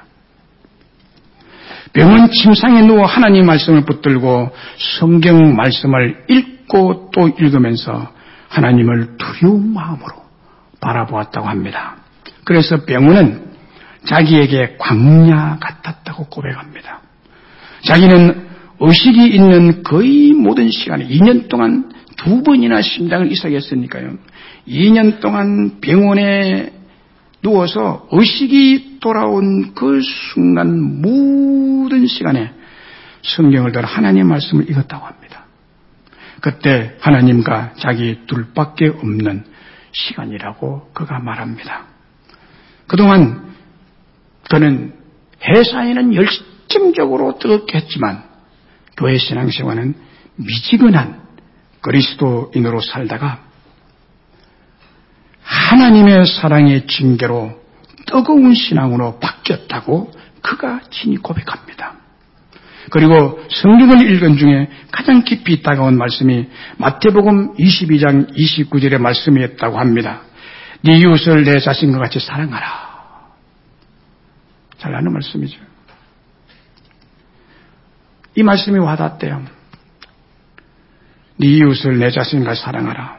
병원 침상에 누워 하나님 말씀을 붙들고 성경 말씀을 읽고 또 읽으면서 하나님을 두려운 마음으로 바라보았다고 합니다. 그래서 병원은 자기에게 광야 같았다고 고백합니다. 자기는 의식이 있는 거의 모든 시간에 2년 동안 2번이나 심장을 이식했으니까요. 2년 동안 병원에 누워서 의식이 돌아온 그 순간 모든 시간에 성경을 들어 하나님의 말씀을 읽었다고 합니다. 그때 하나님과 자기 둘밖에 없는 시간이라고 그가 말합니다. 그동안 그는 회사에는 열정적으로 뜨겁게 했지만 교회 신앙생활은 미지근한 그리스도인으로 살다가 하나님의 사랑의 징계로 뜨거운 신앙으로 바뀌었다고 그가 친히 고백합니다. 그리고 성경을 읽은 중에 가장 깊이 다가온 말씀이 마태복음 22장 29절의 말씀이었다고 합니다. 네 이웃을 내 자신과 같이 사랑하라. 잘 아는 말씀이죠. 이 말씀이 와닿대요. 네 이웃을 내 자신과 사랑하라.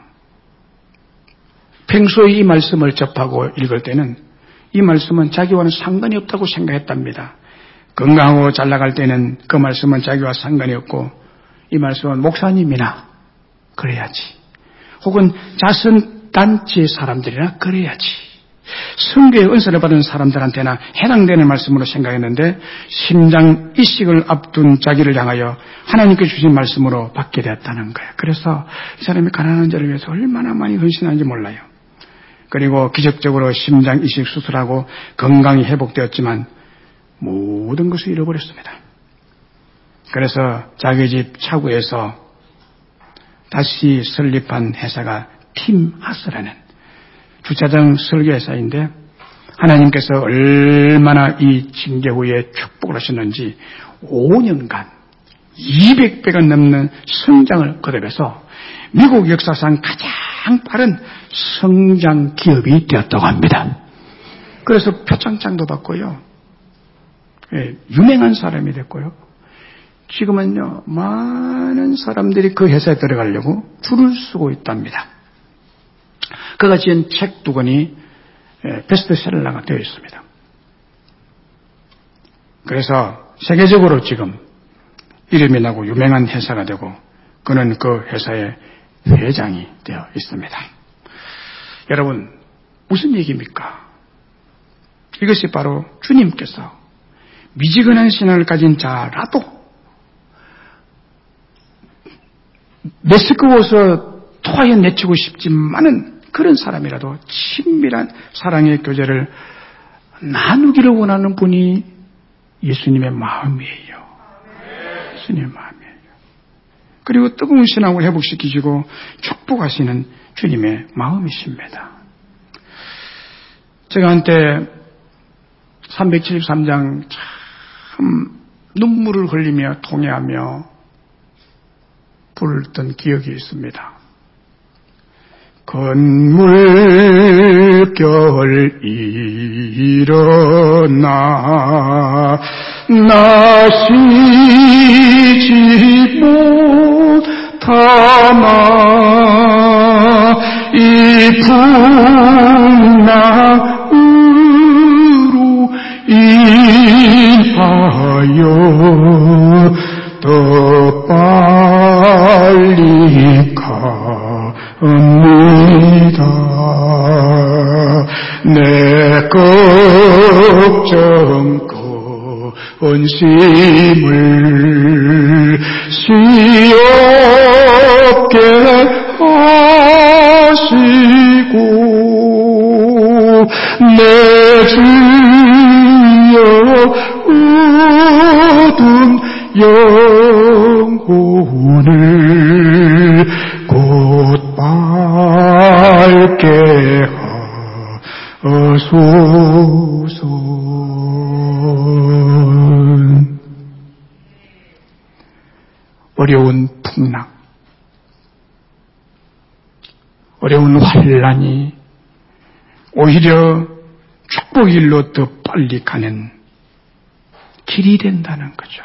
평소에 이 말씀을 접하고 읽을 때는 이 말씀은 자기와는 상관이 없다고 생각했답니다. 건강하고 잘 나갈 때는 그 말씀은 자기와 상관이 없고 이 말씀은 목사님이나 그래야지. 혹은 자선단체 사람들이나 그래야지. 성교의 은사를 받은 사람들한테나 해당되는 말씀으로 생각했는데 심장 이식을 앞둔 자기를 향하여 하나님께 주신 말씀으로 받게 되었다는 거예요. 그래서 이 사람이 가난한 자를 위해서 얼마나 많이 헌신하는지 몰라요. 그리고 기적적으로 심장 이식 수술하고 건강이 회복되었지만 모든 것을 잃어버렸습니다. 그래서 자기 집 차구에서 다시 설립한 회사가 팀하스라는 주차장 설계회사인데 하나님께서 얼마나 이 징계 후에 축복을 하셨는지 5년간 200배가 넘는 성장을 거듭해서 미국 역사상 가장 빠른 성장 기업이 되었다고 합니다. 그래서 표창장도 받고요. 유명한 사람이 됐고요. 지금은요, 많은 사람들이 그 회사에 들어가려고 줄을 서고 있답니다. 그가 지은 책 2권이 베스트셀러가 되어 있습니다. 그래서 세계적으로 지금 이름이 나고 유명한 회사가 되고 그는 그 회사의 회장이 되어 있습니다. 여러분, 무슨 얘기입니까? 이것이 바로 주님께서 미지근한 신앙을 가진 자라도 메스꺼워서 토하에 내치고 싶지만은 그런 사람이라도 친밀한 사랑의 교제를 나누기를 원하는 분이 예수님의 마음이에요. 예수님의 마음이에요. 그리고 뜨거운 신앙을 회복시키시고 축복하시는 주님의 마음이십니다. 제가 한때 373장 참 눈물을 흘리며 통회하며 불렀던 기억이 있습니다. 건물결 일어나 나시지 못하나 이 풍랑으로 인하여 더 빨리 갑니다. 내 걱정 근심을 시없게 하시고 내 주여 어둔 영혼을 곧 밝게 하소서. 어려운 풍랑, 어려운 환란이 오히려 축복의 일로 더 빨리 가는 길이 된다는 거죠.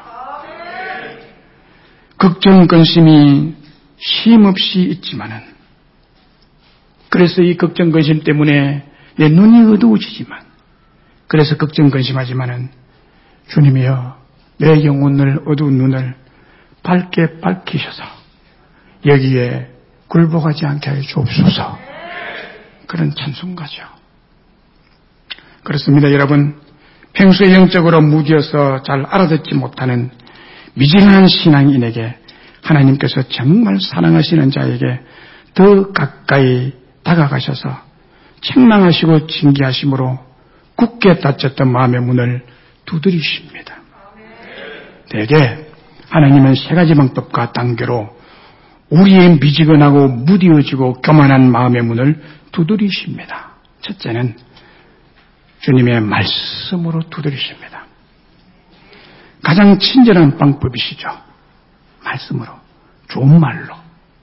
걱정, 근심이 쉼없이 있지만은, 그래서 이 걱정, 근심 때문에 내 눈이 어두워지지만, 그래서 걱정, 근심하지만은, 주님이여, 내 영혼을 어두운 눈을 밝게 밝히셔서, 여기에 굴복하지 않게 하여 주옵소서. 그런 찬송가죠. 그렇습니다, 여러분. 평소에 영적으로 무디어서 잘 알아듣지 못하는 미진한 신앙인에게 하나님께서 정말 사랑하시는 자에게 더 가까이 다가가셔서 책망하시고 징계하심으로 굳게 닫혔던 마음의 문을 두드리십니다. 대개 하나님은 3가지 방법과 단계로 우리의 미지근하고 무디어지고 교만한 마음의 문을 두드리십니다. 첫째는 주님의 말씀으로 두드리십니다. 가장 친절한 방법이시죠. 말씀으로, 좋은 말로.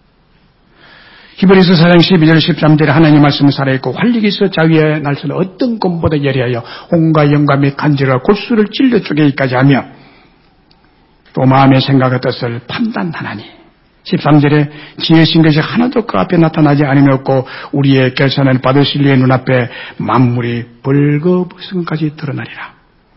히브리서 4장 12절 13절에 하나님 말씀은 살아있고 활력이 있어 자위의 날선 어떤 검보다 예리하여 홍과 영과 및 간질과 골수를 찔러 쪼개기까지 하며 또 마음의 생각의 뜻을 판단하나니 13절에 지으신 것이 하나도 그 앞에 나타나지 않으었고 우리의 결산을 받으실 이의 눈앞에 만물이 벌거벗음까지 드러나리라.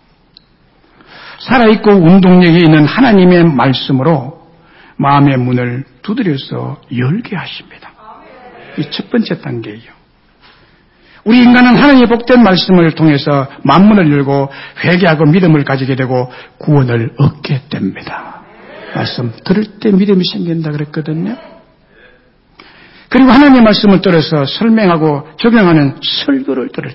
살아있고 운동력이 있는 하나님의 말씀으로 마음의 문을 두드려서 열게 하십니다. 이 첫 번째 단계예요. 우리 인간은 하나님의 복된 말씀을 통해서 만문을 열고 회개하고 믿음을 가지게 되고 구원을 얻게 됩니다. 말씀 들을 때 믿음이 생긴다 그랬거든요. 그리고 하나님의 말씀을 들어서 설명하고 적용하는 설교를 들을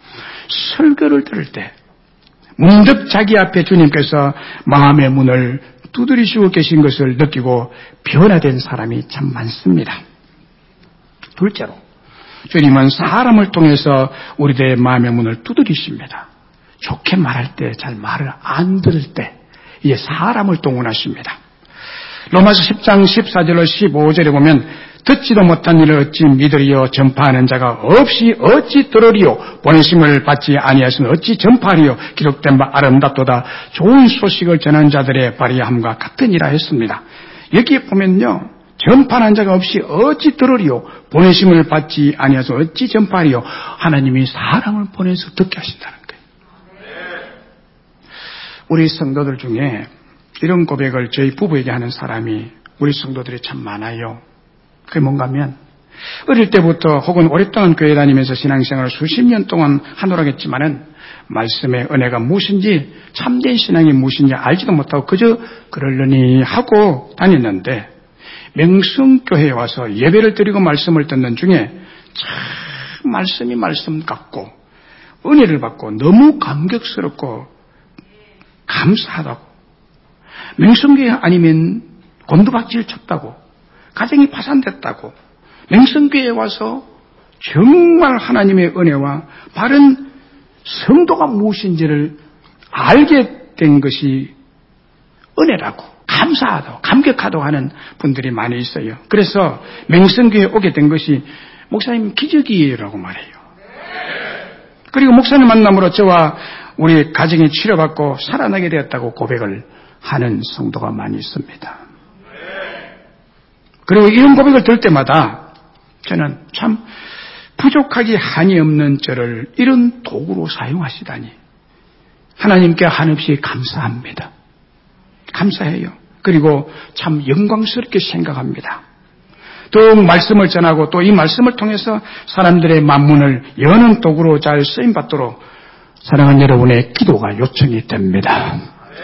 때 문득 자기 앞에 주님께서 마음의 문을 두드리시고 계신 것을 느끼고 변화된 사람이 참 많습니다. 둘째로 주님은 사람을 통해서 우리들의 마음의 문을 두드리십니다. 좋게 말할 때, 잘 말을 안 들을 때 이제 사람을 동원하십니다. 로마서 10장 14절로 15절에 보면 듣지도 못한 일을 어찌 믿으리요 전파하는 자가 없이 어찌 들으리요 보내심을 받지 아니하시면 어찌 전파하리요 기록된 바 아름답도다 좋은 소식을 전하는 자들의 발의함과 같으니라 했습니다. 여기에 보면요 전파하는 자가 없이 어찌 들으리요 보내심을 받지 아니하시면 어찌 전파하리요 하나님이 사람을 보내서 듣게 하신다는 거예요. 우리 성도들 중에 이런 고백을 저희 부부에게 하는 사람이 우리 성도들이 참 많아요. 그게 뭔가 하면 어릴 때부터 혹은 오랫동안 교회 다니면서 신앙생활을 수십 년 동안 하노라겠지만은 말씀의 은혜가 무엇인지 참된 신앙이 무엇인지 알지도 못하고 그저 그러려니 하고 다녔는데 명성교회에 와서 예배를 드리고 말씀을 듣는 중에 참 말씀이 말씀 같고 은혜를 받고 너무 감격스럽고 감사하다고 명성교회 아니면 곤두박질 쳤다고 가정이 파산됐다고 명성교회에 와서 정말 하나님의 은혜와 바른 성도가 무엇인지를 알게 된 것이 은혜라고 감사하다고 감격하다고 하는 분들이 많이 있어요. 그래서 명성교회에 오게 된 것이 목사님 기적이라고 말해요. 그리고 목사님 만남으로 저와 우리 가정이 치료받고 살아나게 되었다고 고백을 하는 성도가 많이 있습니다. 그리고 이런 고백을 들을 때마다 저는 참 부족하기 한이 없는 저를 이런 도구로 사용하시다니 하나님께 한없이 감사합니다. 감사해요. 그리고 참 영광스럽게 생각합니다. 더욱 말씀을 전하고 또 이 말씀을 통해서 사람들의 만문을 여는 도구로 잘 쓰임받도록 사랑하는 여러분의 기도가 요청이 됩니다.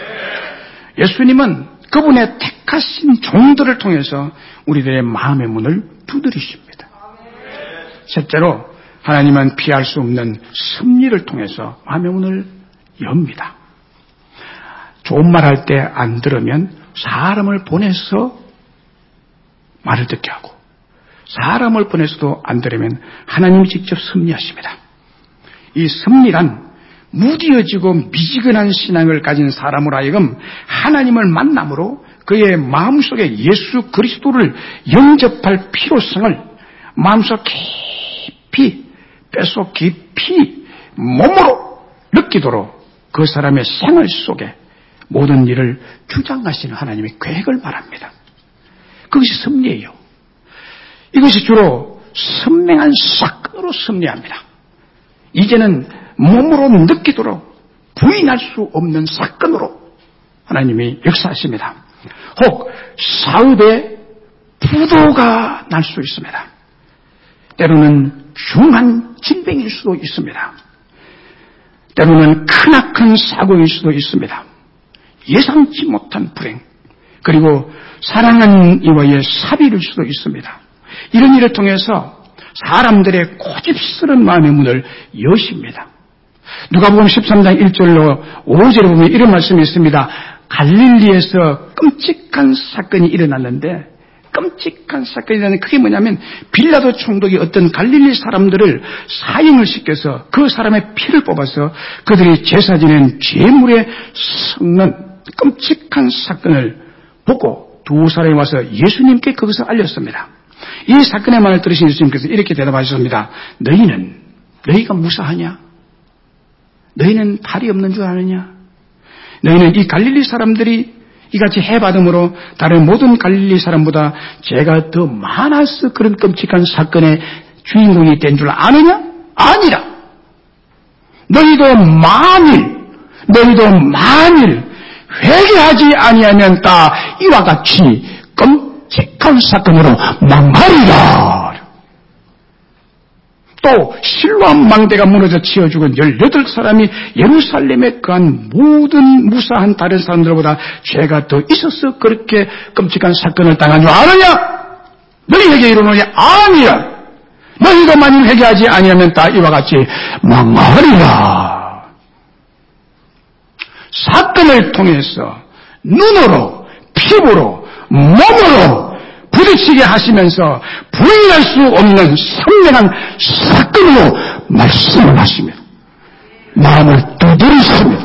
예수님은 그분의 택하신 종들을 통해서 우리들의 마음의 문을 두드리십니다. 셋째로 하나님은 피할 수 없는 섭리를 통해서 마음의 문을 엽니다. 좋은 말 할 때 안 들으면 사람을 보내서 말을 듣게 하고 사람을 보내서도 안 들으면 하나님이 직접 섭리하십니다. 이 섭리란 무디어지고 미지근한 신앙을 가진 사람으로 하여금 하나님을 만남으로 그의 마음속에 예수 그리스도를 영접할 필요성을 마음속 깊이 뼛속 깊이 몸으로 느끼도록 그 사람의 생활 속에 모든 일을 주장하시는 하나님의 계획을 말합니다. 그것이 섭리예요. 이것이 주로 선명한 사건으로 섭리합니다. 이제는 몸으로 느끼도록 부인할 수 없는 사건으로 하나님이 역사하십니다. 혹 사업에 부도가 날 수 있습니다. 때로는 중한 질병일 수도 있습니다. 때로는 크나큰 사고일 수도 있습니다. 예상치 못한 불행 그리고 사랑하는 이와의 사비일 수도 있습니다. 이런 일을 통해서 사람들의 고집스러운 마음의 문을 여십니다. 누가복음 13장 1절로 5절에 보면 이런 말씀이 있습니다. 갈릴리에서 끔찍한 사건이 일어났는데 끔찍한 사건이 일어났는데 그게 뭐냐면 빌라도 총독이 어떤 갈릴리 사람들을 사형을 시켜서 그 사람의 피를 뽑아서 그들이 제사 지낸 제물에 섞는 끔찍한 사건을 보고 두 사람이 와서 예수님께 그것을 알렸습니다. 이 사건의 말을 들으신 예수님께서 이렇게 대답하셨습니다. 너희가 무사하냐? 너희는 탈이 없는 줄 아느냐? 너희는 이 갈릴리 사람들이 이같이 해받음으로 다른 모든 갈릴리 사람보다 죄가 더 많아서 그런 끔찍한 사건의 주인공이 된 줄 아느냐? 아니라 너희도 만일 회개하지 아니하면 다 이와 같이 끔찍한 사건으로 망하리라. 또 실로암 망대가 무너져 치어 죽은 18사람이 예루살렘에 거한 모든 무사한 다른 사람들보다 죄가 더 있어서 그렇게 끔찍한 사건을 당한 줄 아느냐? 너희에게 이르노니 아니라 너희가 만일 회개하지 아니하면 다 이와 같이 망하리라. 사건을 통해서 눈으로 피부로 몸으로 부딪히게 하시면서 부인할 수 없는 선명한 사건으로 말씀을 하시며 마음을 두드리십니다.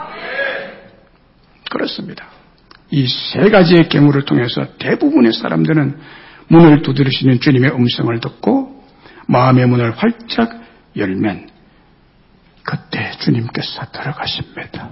그렇습니다. 이 세 가지의 경우를 통해서 대부분의 사람들은 문을 두드리시는 주님의 음성을 듣고 마음의 문을 활짝 열면 그때 주님께서 들어가십니다.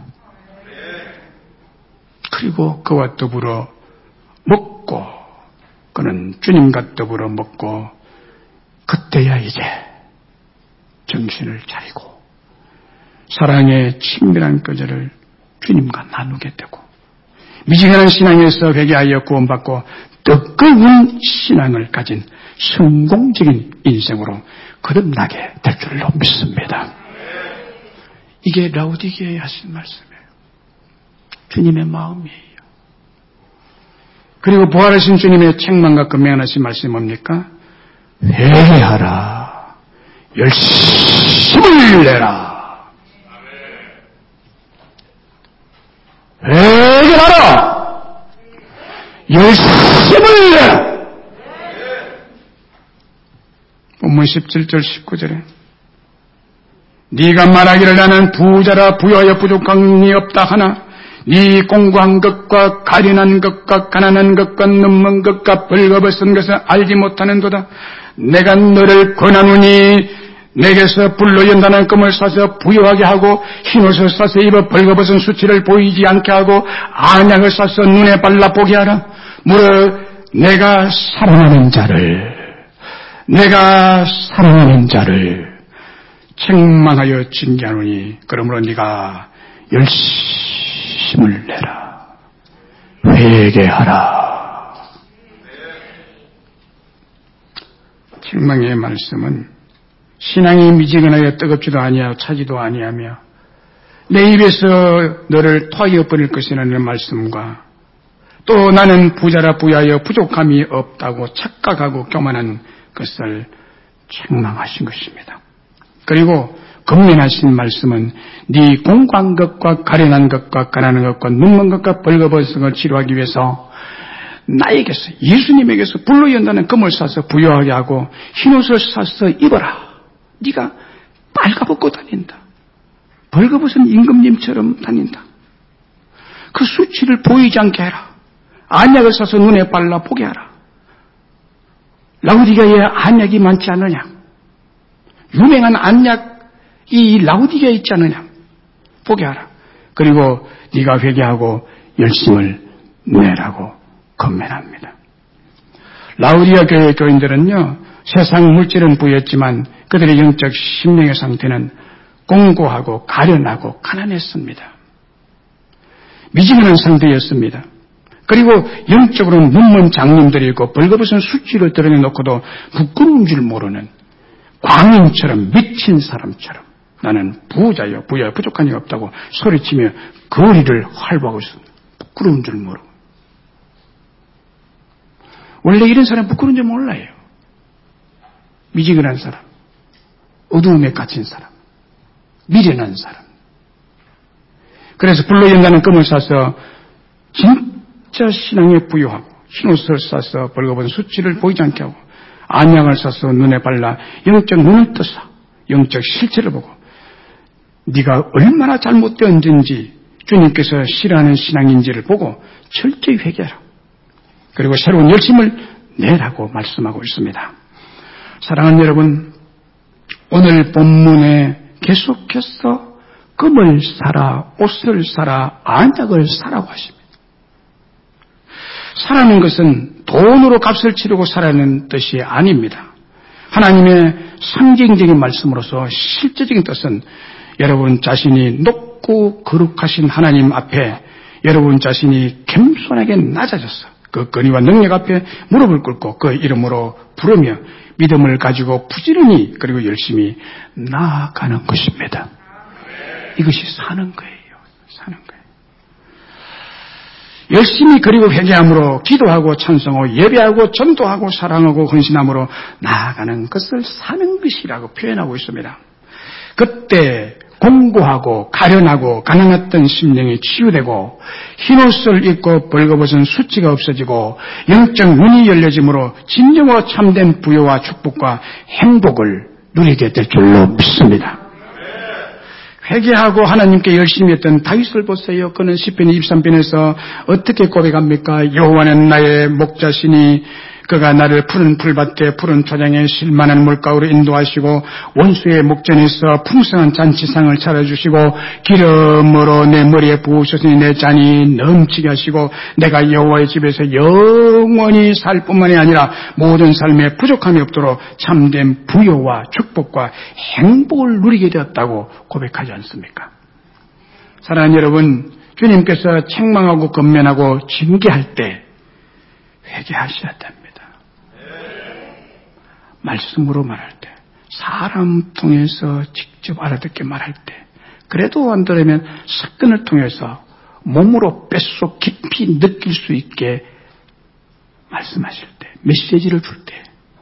그리고 그와 더불어 먹고 그는 주님과 더불어 먹고 그때야 이제 정신을 차리고 사랑의 친밀한 거절을 주님과 나누게 되고 미지근한 신앙에서 회개하여 구원받고 뜨거운 신앙을 가진 성공적인 인생으로 거듭나게 될 줄로 믿습니다. 이게 라우디게에 하신 말씀이에요. 주님의 마음이에요. 그리고 부활하신 주님의 책망과 금명하신 말씀이 뭡니까? 회개하라. 열심을 내라. 회개하라. 열심을 내라. 본문 17절 19절에 네가 말하기를 나는 부자라 부여하여 부족함이 없다 하나 네 공고한 것과 가련한 것과 가난한 것과 눈먼 것과 벌거벗은 것을 알지 못하는도다. 내가 너를 권하노니 내게서 불로 연단한 금을 사서 부여하게 하고 흰옷을 사서 입어 벌거벗은 수치를 보이지 않게 하고 안약을 사서 눈에 발라 보게 하라. 무릇 내가 사랑하는 자를 책망하여 징계하노니 그러므로 네가 열심을 내라. 회개하라. 책망의 말씀은 신앙이 미지근하여 뜨겁지도 아니하고 차지도 아니하며 내 입에서 너를 토하여 버릴 것이라는 말씀과 또 나는 부자라 부여하여 부족함이 없다고 착각하고 교만한 것을 책망하신 것입니다. 그리고 금면하신 말씀은 네 공고한 것과 가련한 것과 가난한 것과 눈먼 것과 벌거벗은 것을 치료하기 위해서 나에게서 예수님에게서 불로 연다는 금을 사서 부여하게 하고 흰옷을 사서 입어라. 네가 빨가벗고 다닌다. 벌거벗은 임금님처럼 다닌다. 그 수치를 보이지 않게 해라. 안약을 사서 눈에 발라 보게 하라. 라우디게아에 안약이 많지 않느냐? 유명한 안약이 라우디게아에 있지 않느냐? 보게 하라. 그리고 네가 회개하고 열심을 내라고 건면합니다. 라우디게아 교회 교인들은요, 세상 물질은 부였지만 그들의 영적 심령의 상태는 공고하고 가련하고 가난했습니다. 미지근한 상태였습니다. 그리고 영적으로는 눈먼 장님들이고 벌거벗은 수치를 드러내놓고도 부끄러운 줄 모르는 광인처럼 미친 사람처럼 나는 부자요 부여 부족한 게 없다고 소리치며 거리를 활보하고 있습니다. 부끄러운 줄 모르고. 원래 이런 사람 부끄러운 줄 몰라요. 미지근한 사람, 어두움에 갇힌 사람, 미련한 사람. 그래서 불로 연다는 금을 사서 진짜 신앙에 부여하고 흰옷을 사서 벌거벗은 수치를 보이지 않게 하고 안약을 사서 눈에 발라 영적 눈을 떠서 영적 실체를 보고 네가 얼마나 잘못되었는지 주님께서 싫어하는 신앙인지를 보고 철저히 회개하라. 그리고 새로운 열심을 내라고 말씀하고 있습니다. 사랑하는 여러분, 오늘 본문에 계속해서 금을 사라, 옷을 사라, 안약을 사라고 하십니다. 사라는 것은 돈으로 값을 치르고 사라는 뜻이 아닙니다. 하나님의 상징적인 말씀으로서 실제적인 뜻은 여러분 자신이 높고 거룩하신 하나님 앞에 여러분 자신이 겸손하게 낮아져서 그 권위와 능력 앞에 무릎을 꿇고 그 이름으로 부르며 믿음을 가지고 부지런히 그리고 열심히 나아가는 것입니다. 이것이 사는 거예요. 사는 거예요. 열심히 그리고 회개함으로 기도하고 찬송하고 예배하고 전도하고 사랑하고 헌신함으로 나아가는 것을 사는 것이라고 표현하고 있습니다. 그때 공고하고 가련하고 가난했던 심령이 치유되고 흰옷을 입고 벌거벗은 수치가 없어지고 영적 눈이 열려짐으로 진정으로 참된 부요와 축복과 행복을 누리게 될 줄로 믿습니다. 회개하고 하나님께 열심히 했던 다윗을 보세요. 그는 시편 23편에서 어떻게 고백합니까? 여호와는 나의 목자시니 그가 나를 푸른 풀밭에 푸른 초장에 쉴만한 물가로 인도하시고 원수의 목전에서 풍성한 잔치상을 차려주시고 기름으로 내 머리에 부으셨으니 내 잔이 넘치게 하시고 내가 여호와의 집에서 영원히 살 뿐만이 아니라 모든 삶에 부족함이 없도록 참된 부요와 축복과 행복을 누리게 되었다고 고백하지 않습니까? 사랑하는 여러분, 주님께서 책망하고 건면하고 징계할 때 회개하셔야 됩니다. 말씀으로 말할 때, 사람 통해서 직접 알아듣게 말할 때, 그래도 안 들으면 사건을 통해서 몸으로 뼛속 깊이 느낄 수 있게 말씀하실 때, 메시지를 줄 때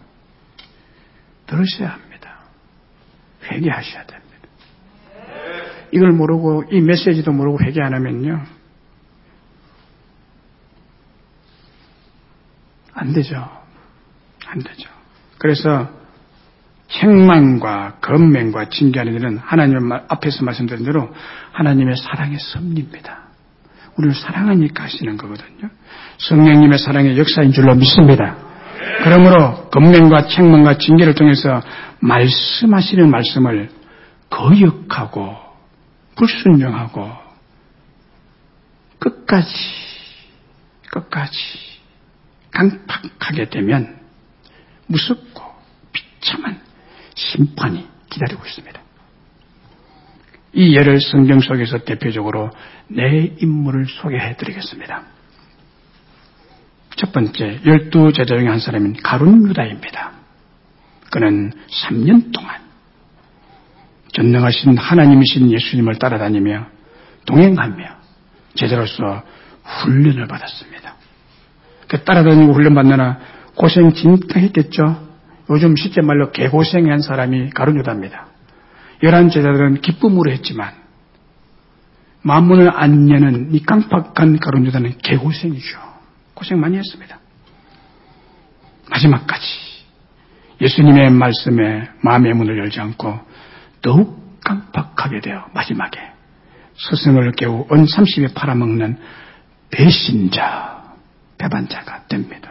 들으셔야 합니다. 회개하셔야 됩니다. 이걸 모르고 이 메시지도 모르고 회개 안 하면요, 안 되죠. 안 되죠. 그래서 책망과 건면과 징계하는 일은 하나님 앞에서 말씀드린 대로 하나님의 사랑의 섭리입니다. 우리를 사랑하니까 하시는 거거든요. 성령님의 사랑의 역사인 줄로 믿습니다. 그러므로 건면과 책망과 징계를 통해서 말씀하시는 말씀을 거역하고 불순종하고 끝까지 강팍하게 되면 무섭고 비참한 심판이 기다리고 있습니다. 이 예를 성경 속에서 대표적으로 네 인물을 소개해드리겠습니다. 첫 번째, 12제자 중에 한 사람인 가룟 유다입니다. 그는 3년 동안 전능하신 하나님이신 예수님을 따라다니며 동행하며 제자로서 훈련을 받았습니다. 그 따라다니고 훈련받느라 고생 진짜 했겠죠. 요즘 실제 말로 개고생한 사람이 가룟 유다입니다. 11제자들은 기쁨으로 했지만 마음문을 안 여는 이 깜빡한 가룟 유다는 개고생이죠. 고생 많이 했습니다. 마지막까지 예수님의 말씀에 마음의 문을 열지 않고 더욱 깜빡하게 되어 마지막에 스승을 깨우 은 30에 팔아먹는 배신자, 배반자가 됩니다.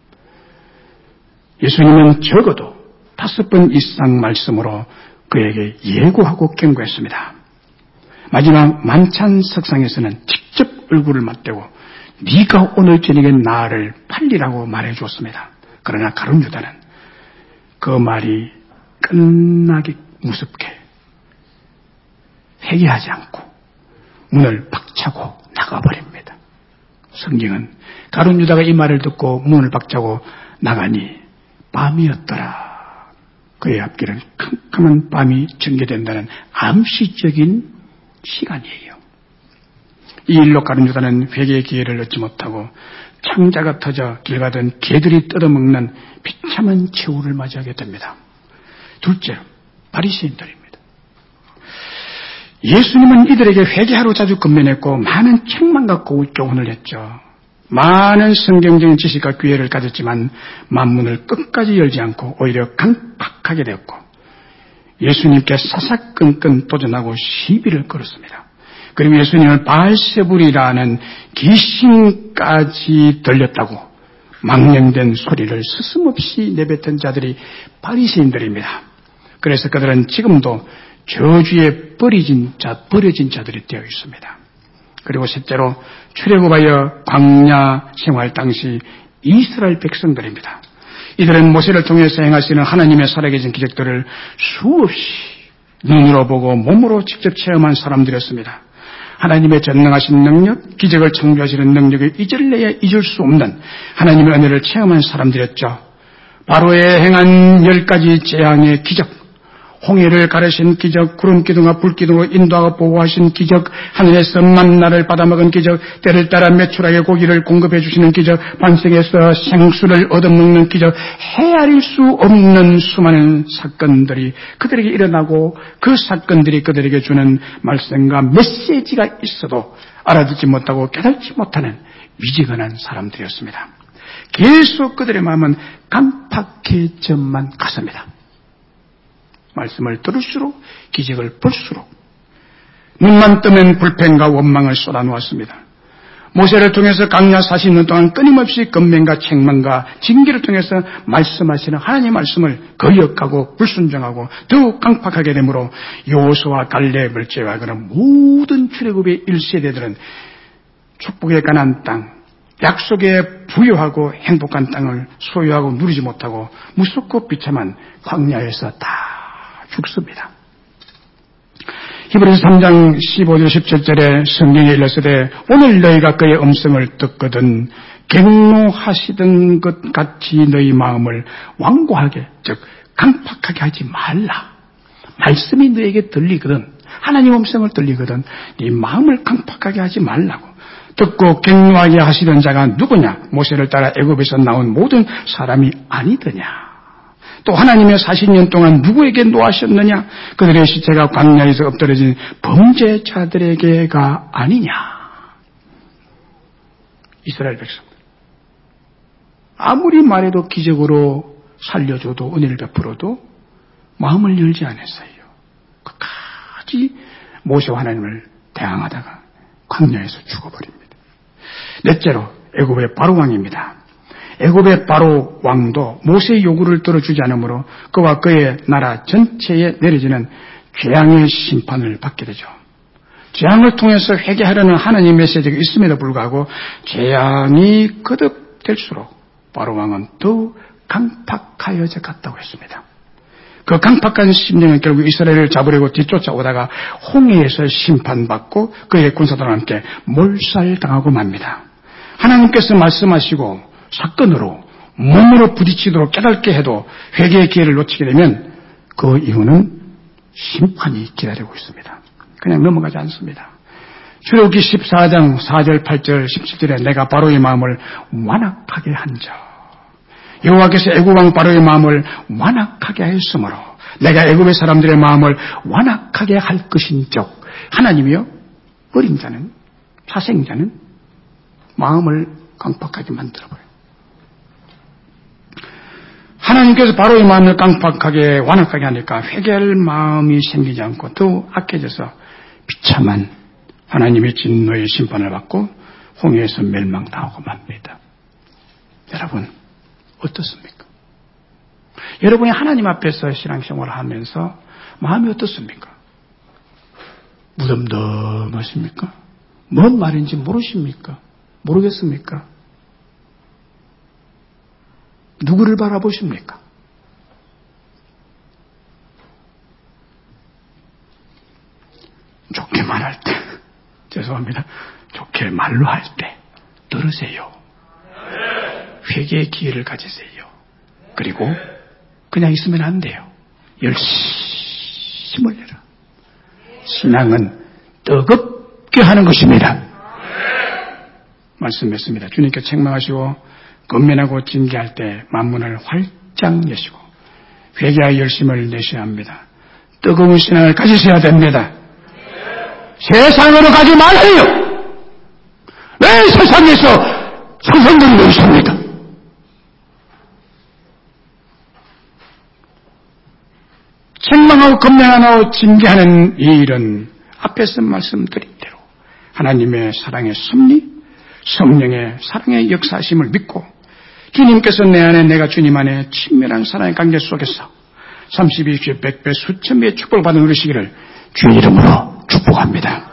예수님은 적어도 5번 이상 말씀으로 그에게 예고하고 경고했습니다. 마지막 만찬 석상에서는 직접 얼굴을 맞대고 네가 오늘 저녁에 나를 팔리라고 말해주었습니다. 그러나 가룟 유다는 그 말이 끝나기 무섭게 회개하지 않고 문을 박차고 나가버립니다. 성경은 가룟 유다가 이 말을 듣고 문을 박차고 나가니 밤이었더라. 그의 앞길은 캄캄한 밤이 전개된다는 암시적인 시간이에요. 이 일로 가룟 유다는 회개의 기회를 얻지 못하고 창자가 터져 길 가던 개들이 뜯어먹는 비참한 최후를 맞이하게 됩니다. 둘째로 바리새인들입니다. 예수님은 이들에게 회개하러 자주 건면했고 많은 책망과 교훈을 했죠. 많은 성경적인 지식과 기회를 가졌지만 만문을 끝까지 열지 않고 오히려 강팍하게 되었고 예수님께 사사건건 도전하고 시비를 걸었습니다. 그리고 예수님을 바알세불이라는 귀신까지 들렸다고 망령된 소리를 스스럼없이 내뱉은 자들이 바리새인들입니다. 그래서 그들은 지금도 저주에 버려진 자들이 되어 있습니다. 그리고 셋째로 출애굽하여 광야 생활 당시 이스라엘 백성들입니다. 이들은 모세를 통해서 행하시는 하나님의 살아계신 기적들을 수없이 눈으로 보고 몸으로 직접 체험한 사람들이었습니다. 하나님의 전능하신 능력, 기적을 창조하시는 능력을 잊을래야 잊을 수 없는 하나님의 은혜를 체험한 사람들이었죠. 바로에 행한 10가지 재앙의 기적, 홍해를 가르신 기적, 구름기둥과 불기둥으로 인도하고 보호하신 기적, 하늘에서 만나를 받아먹은 기적, 때를 따라 매출하게 고기를 공급해 주시는 기적, 반석에서 생수를 얻어먹는 기적, 헤아릴 수 없는 수많은 사건들이 그들에게 일어나고 그 사건들이 그들에게 주는 말씀과 메시지가 있어도 알아듣지 못하고 깨닫지 못하는 위지근한 사람들이었습니다. 계속 그들의 마음은 깜팍해져만 갔습니다. 말씀을 들을수록 기적을 볼수록 눈만 뜨면 불평과 원망을 쏟아놓았습니다. 모세를 통해서 광야 40년 동안 끊임없이 권면과 책망과 징계를 통해서 말씀하시는 하나님의 말씀을 거역하고 불순종하고 더욱 강팍하게 되므로 여호수아와 갈렙을 제외하고는 모든 출애굽의 1세대들은 축복에 관한 땅, 약속에 부유하고 행복한 땅을 소유하고 누리지 못하고 무섭고 비참한 광야에서 다 죽습니다. 히브리서 3장 15절 17절에 성경에 일렀으되 오늘 너희가 그의 음성을 듣거든 갱노하시던 것 같이 너희 마음을 완고하게 즉 강팍하게 하지 말라. 말씀이 너에게 들리거든 하나님 음성을 들리거든 네 마음을 강팍하게 하지 말라고. 듣고 갱노하게 하시던 자가 누구냐? 모세를 따라 애굽에서 나온 모든 사람이 아니더냐? 또 하나님의 40년 동안 누구에게 노하셨느냐? 그들의 시체가 광야에서 엎드러진 범죄자들에게가 아니냐? 이스라엘 백성들. 아무리 말해도 기적으로 살려줘도 은혜를 베풀어도 마음을 열지 않았어요. 끝까지 모세와 하나님을 대항하다가 광야에서 죽어버립니다. 넷째로 애굽의 바로 왕입니다. 애굽의 바로 왕도 모세의 요구를 들어주지 않으므로 그와 그의 나라 전체에 내려지는 재앙의 심판을 받게 되죠. 재앙을 통해서 회개하려는 하나님의 메시지가 있음에도 불구하고 재앙이 거듭될수록 바로 왕은 더욱 강팍하여져 갔다고 했습니다. 그 강팍한 심령은 결국 이스라엘을 잡으려고 뒤쫓아오다가 홍해에서 심판받고 그의 군사들과 함께 몰살당하고 맙니다. 하나님께서 말씀하시고 사건으로 몸으로 부딪히도록 깨닫게 해도 회개의 기회를 놓치게 되면 그 이유는 심판이 기다리고 있습니다. 그냥 넘어가지 않습니다. 출애굽기 14장 4절 8절 17절에 내가 바로의 마음을 완악하게 한 자 여호와께서 애굽 왕 바로의 마음을 완악하게 하였으므로 내가 애굽의 사람들의 마음을 완악하게 할 것인즉 하나님이요 어린 자는 사생자는 마음을 강팍하게 만들어버려요. 하나님께서 바로의 마음을 강팍하게 완악하게 하니까 회개할 마음이 생기지 않고 더 악해져서 비참한 하나님의 진노의 심판을 받고 홍해에서 멸망당하고 맙니다. 여러분 어떻습니까? 여러분이 하나님 앞에서 신앙생활을 하면서 마음이 어떻습니까? 무덤덤하십니까? 뭔 말인지 모르십니까? 모르겠습니까? 누구를 바라보십니까? 좋게 말할 때, 죄송합니다. 좋게 말로 할 때 들으세요. 회개의 기회를 가지세요. 그리고 그냥 있으면 안 돼요. 열심히 내라. 신앙은 뜨겁게 하는 것입니다. 말씀했습니다. 주님께 책망하시고 권면하고 징계할 때 만문을 활짝 여시고 회개의 열심을 내셔야 합니다. 뜨거운 신앙을 가지셔야 됩니다. 세상으로 가지 말아요. 왜 세상에서 선생들이 있습니까? 책망하고 권면하고 징계하는 이 일은 앞에서 말씀드린 대로 하나님의 사랑의 섭리, 성령의 사랑의 역사하심을 믿고 주님께서 내 안에 내가 주님 안에 친밀한 사랑의 관계 속에서 32배, 100배, 수천 배의 축복을 받은 우리시기를 주의 이름으로 축복합니다.